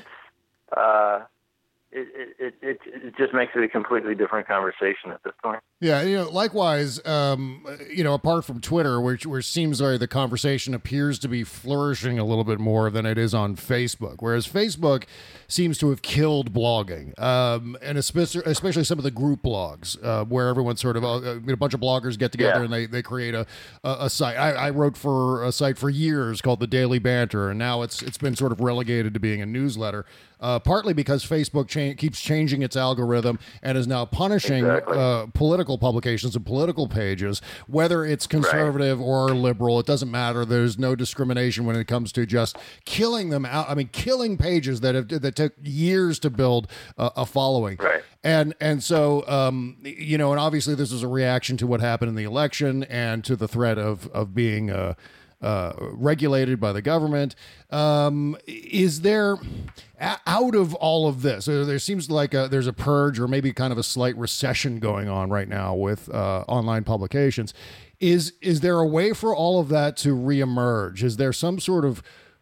it just makes it a completely different conversation at this point. Yeah, likewise, apart from Twitter, where seems like the conversation appears to be flourishing a little bit more than it is on Facebook, whereas Facebook seems to have killed blogging, and especially some of the group blogs, where everyone sort of, a bunch of bloggers get together and they create a site. I wrote for a site for years called The Daily Banter, and now it's been sort of relegated to being a newsletter, partly because Facebook keeps changing its algorithm and is now punishing political publications and political pages, whether it's conservative or liberal. It doesn't matter. There's no discrimination when it comes to just killing them out. I mean, killing pages that took years to build a following. Right. And so, and obviously this is a reaction to what happened in the election and to the threat of being regulated by the government. Is there, out of all of this, there seems like there's a purge or maybe kind of a slight recession going on right now with online publications. Is there a way for all of that to reemerge? Is there some sort of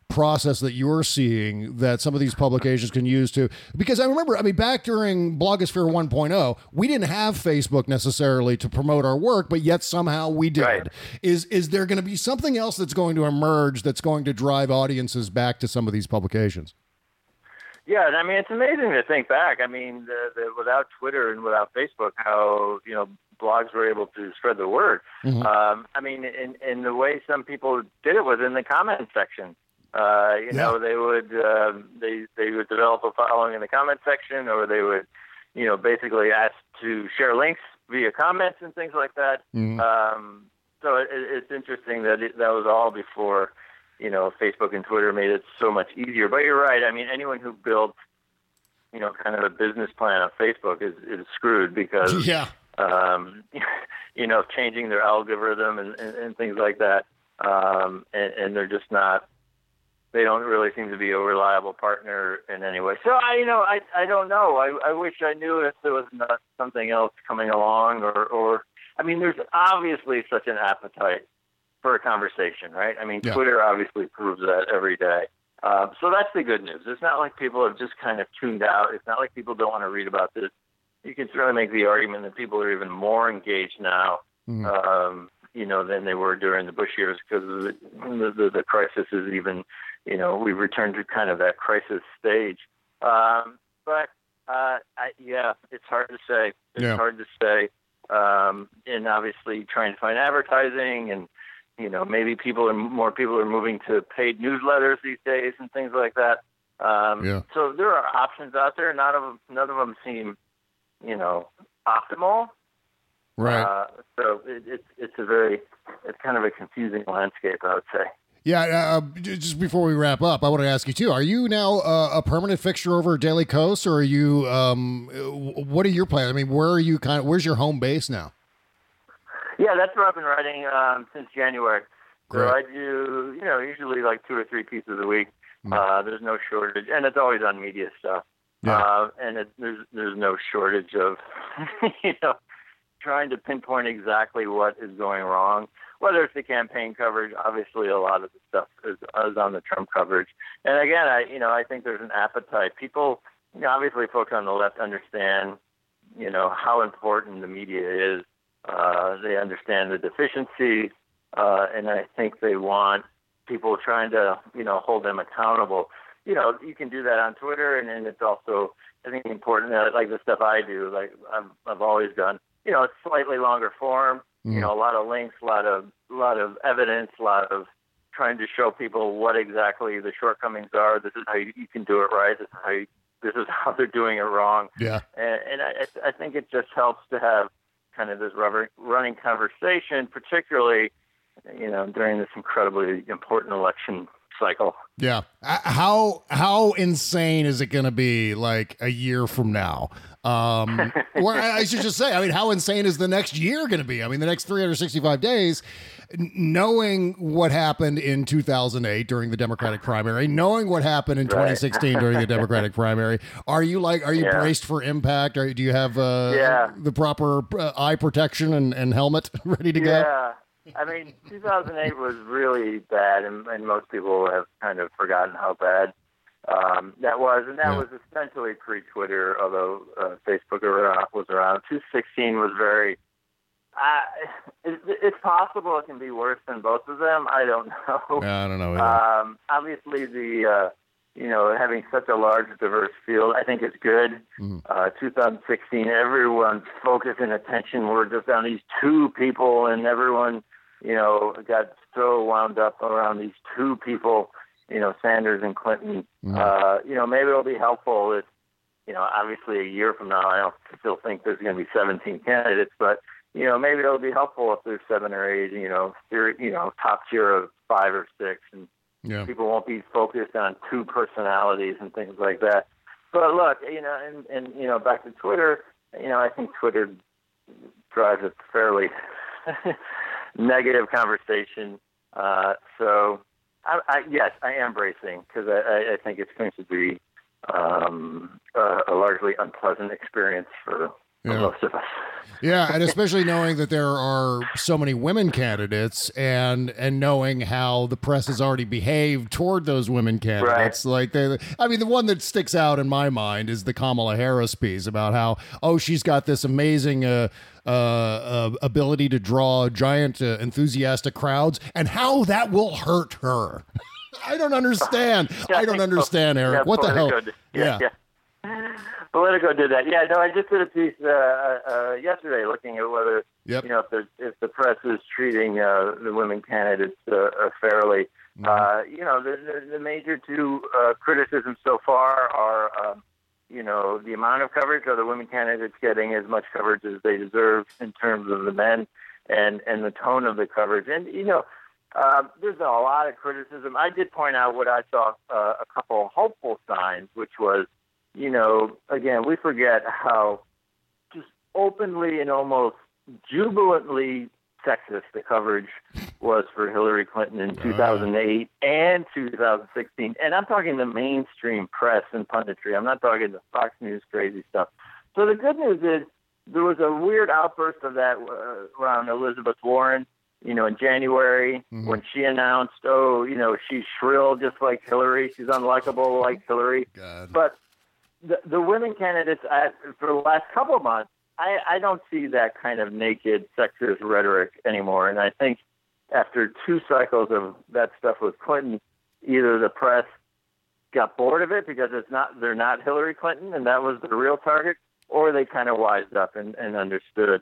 process that you're seeing that some of these publications can use to, because I remember, back during Blogosphere 1.0, we didn't have Facebook necessarily to promote our work, but yet somehow we did. Right. Is there going to be something else that's going to emerge that's going to drive audiences back to some of these publications? Yeah, it's amazing to think back. Without Twitter and without Facebook, how blogs were able to spread the word. Mm-hmm. In the way some people did it was in the comment section. They would develop a following in the comment section, or they would, basically ask to share links via comments and things like that. Mm-hmm. So it's interesting that that was all before, Facebook and Twitter made it so much easier. But you're right. Anyone who built, kind of a business plan on Facebook is screwed because, changing their algorithm and things like that. And they're just not, they don't really seem to be a reliable partner in any way. So I don't know. I wish I knew if there was not something else coming along or there's obviously such an appetite for a conversation, right? Yeah. Twitter obviously proves that every day. So that's the good news. It's not like people have just kind of tuned out. It's not like people don't want to read about this. You can certainly make the argument that people are even more engaged now, than they were during the Bush years, because the crisis is even, we've returned to kind of that crisis stage. But it's hard to say. It's hard to say. And obviously trying to find advertising and, maybe more people are moving to paid newsletters these days and things like that. So there are options out there. None of them seem, optimal. Right. So it's kind of a confusing landscape, I would say. Yeah. Just before we wrap up, I want to ask you too, are you now a permanent fixture over at Daily Kos, or are you, what are your plans? Where are you where's your home base now? Yeah, that's where I've been writing since January. Great. So I do, usually like 2 or 3 pieces a week. There's no shortage, and it's always on media stuff. Yeah. And there's no shortage of, trying to pinpoint exactly what is going wrong. Whether it's the campaign coverage, obviously a lot of the stuff is on the Trump coverage. And again, I think there's an appetite. People, obviously folks on the left understand, how important the media is. They understand the deficiencies, and I think they want people trying to, hold them accountable. You can do that on Twitter, and it's also, I think, important that, like the stuff I do, like I've always done, it's slightly longer form, a lot of links, a lot of evidence, a lot of trying to show people what exactly the shortcomings are. This is how you can do it right. This is how they're doing it wrong. Yeah. And I think it just helps to have kind of this running conversation, particularly, during this incredibly important election cycle. Yeah. How insane is it going to be like a year from now? Or I should just say, how insane is the next year going to be? The next 365 days, knowing what happened in 2008 during the Democratic primary, knowing what happened in 2016 during the Democratic primary, are you braced for impact? Do you have the proper eye protection and helmet ready to go? Yeah. 2008 was really bad, and most people have kind of forgotten how bad that was. And that was essentially pre-Twitter, although Facebook was around. 2016 was very... it's possible it can be worse than both of them. I don't know. Yeah, I don't know either. Obviously, the having such a large, diverse field, I think is good. 2016, everyone's focus and attention were just on these 2 people, and everyone... got so wound up around these 2 people, Sanders and Clinton. Maybe it'll be helpful if, obviously a year from now, I don't still think there's going to be 17 candidates, but, maybe it'll be helpful if there's 7 or 8, top tier of 5 or 6, and people won't be focused on 2 personalities and things like that. But look, and back to Twitter, I think Twitter drives a fairly negative conversation. So, yes, I am bracing because I think it's going to be a largely unpleasant experience for most of us. Yeah, and especially knowing that there are so many women candidates, and knowing how the press has already behaved toward those women candidates. Right. Like, the one that sticks out in my mind is the Kamala Harris piece about how, she's got this amazing ability to draw giant, enthusiastic crowds, and how that will hurt her. I don't understand. Eric. Yeah, what the hell? Yeah. Politico did that. Yeah, no, I just did a piece yesterday looking at whether if the press is treating the women candidates fairly. The major two criticisms so far are the amount of coverage. Are the women candidates getting as much coverage as they deserve in terms of the men, and the tone of the coverage? And there's a lot of criticism. I did point out what I saw a couple hopeful signs, which was, again, we forget how just openly and almost jubilantly sexist the coverage was for Hillary Clinton in 2008 and 2016. And I'm talking the mainstream press and punditry. I'm not talking the Fox News crazy stuff. So the good news is there was a weird outburst of that around Elizabeth Warren, in January when she announced, she's shrill just like Hillary. She's unlikable like Hillary. God. But the women candidates for the last couple of months, I don't see that kind of naked sexist rhetoric anymore. And I think after 2 cycles of that stuff with Clinton, either the press got bored of it because they're not Hillary Clinton and that was the real target, or they kind of wised up and understood.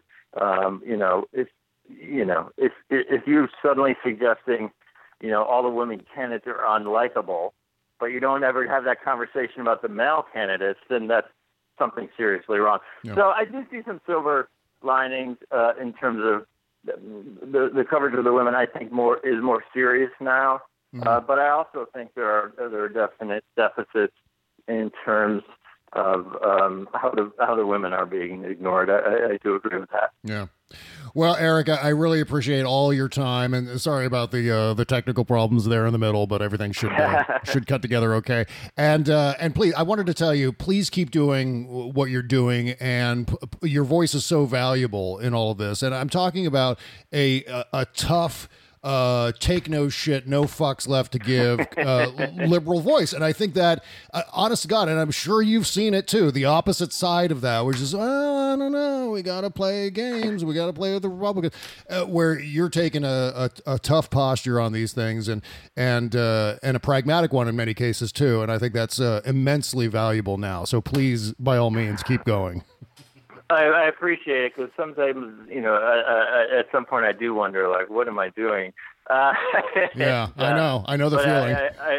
If you're suddenly suggesting, all the women candidates are unlikable, but you don't ever have that conversation about the male candidates, then that's something seriously wrong. Yeah. So I do see some silver linings in terms of the coverage of the women. I think is more serious now, but I also think there are definite deficits in terms of how the women are being ignored. I do agree with that. Yeah. Well, Eric, I really appreciate all your time, and sorry about the technical problems there in the middle, but everything should cut together okay. And please, I wanted to tell you, please keep doing what you're doing, and your voice is so valuable in all of this. And I'm talking about a tough, take no shit, no fucks left to give liberal voice. And I think that, honest to God, and I'm sure you've seen it too, the opposite side of that, which is, I don't know, we got to play games, we got to play with the Republicans, where you're taking a tough posture on these things and a pragmatic one in many cases too. And I think that's immensely valuable now. So please, by all means, keep going. I appreciate it because sometimes, at some point I do wonder, like, what am I doing? Yeah, I know the feeling.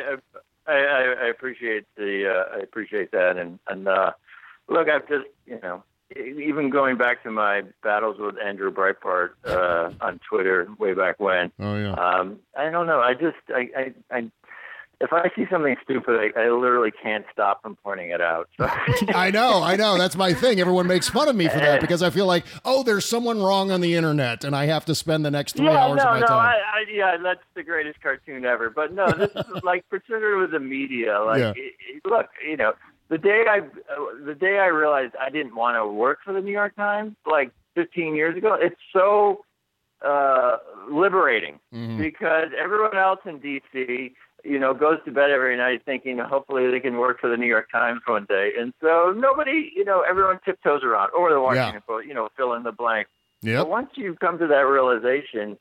I appreciate I appreciate that, and look, I've just, even going back to my battles with Andrew Breitbart on Twitter way back when. Oh yeah. I don't know. I if I see something stupid, I literally can't stop from pointing it out. So. I know. That's my thing. Everyone makes fun of me for that because I feel like, there's someone wrong on the internet, and I have to spend the next 3 hours of my time. That's the greatest cartoon ever. But no, this is like, particularly with the media. Like, look, the day I realized I didn't want to work for the New York Times, like 15 years ago, it's so liberating because everyone else in D.C., goes to bed every night thinking hopefully they can work for the New York Times one day. And so nobody, everyone tiptoes around, or the Washington Post, fill in the blank. Yeah. But once you come to that realization,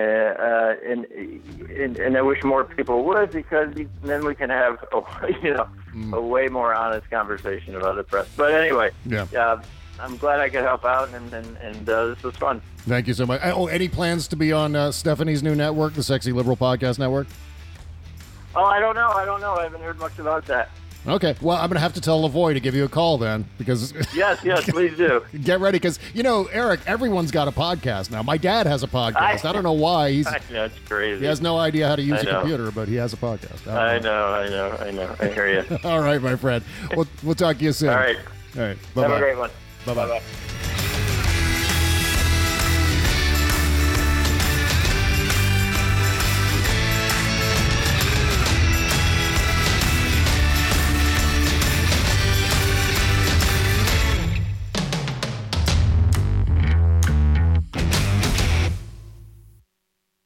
and I wish more people would, because then we can have, a way more honest conversation about the press. But anyway, I'm glad I could help out, and this was fun. Thank you so much. Any plans to be on Stephanie's new network, the Sexy Liberal Podcast Network? Oh, I don't know. I haven't heard much about that. Okay. Well, I'm going to have to tell Lavoie to give you a call then, because... Yes, please do. Get ready, because, Eric, everyone's got a podcast now. My dad has a podcast. I don't know why. That's crazy. He has no idea how to use a computer, but he has a podcast. I know. I hear you. All right, my friend. We'll talk to you soon. All right. Bye-bye. Have a great one. Bye-bye. Bye-bye.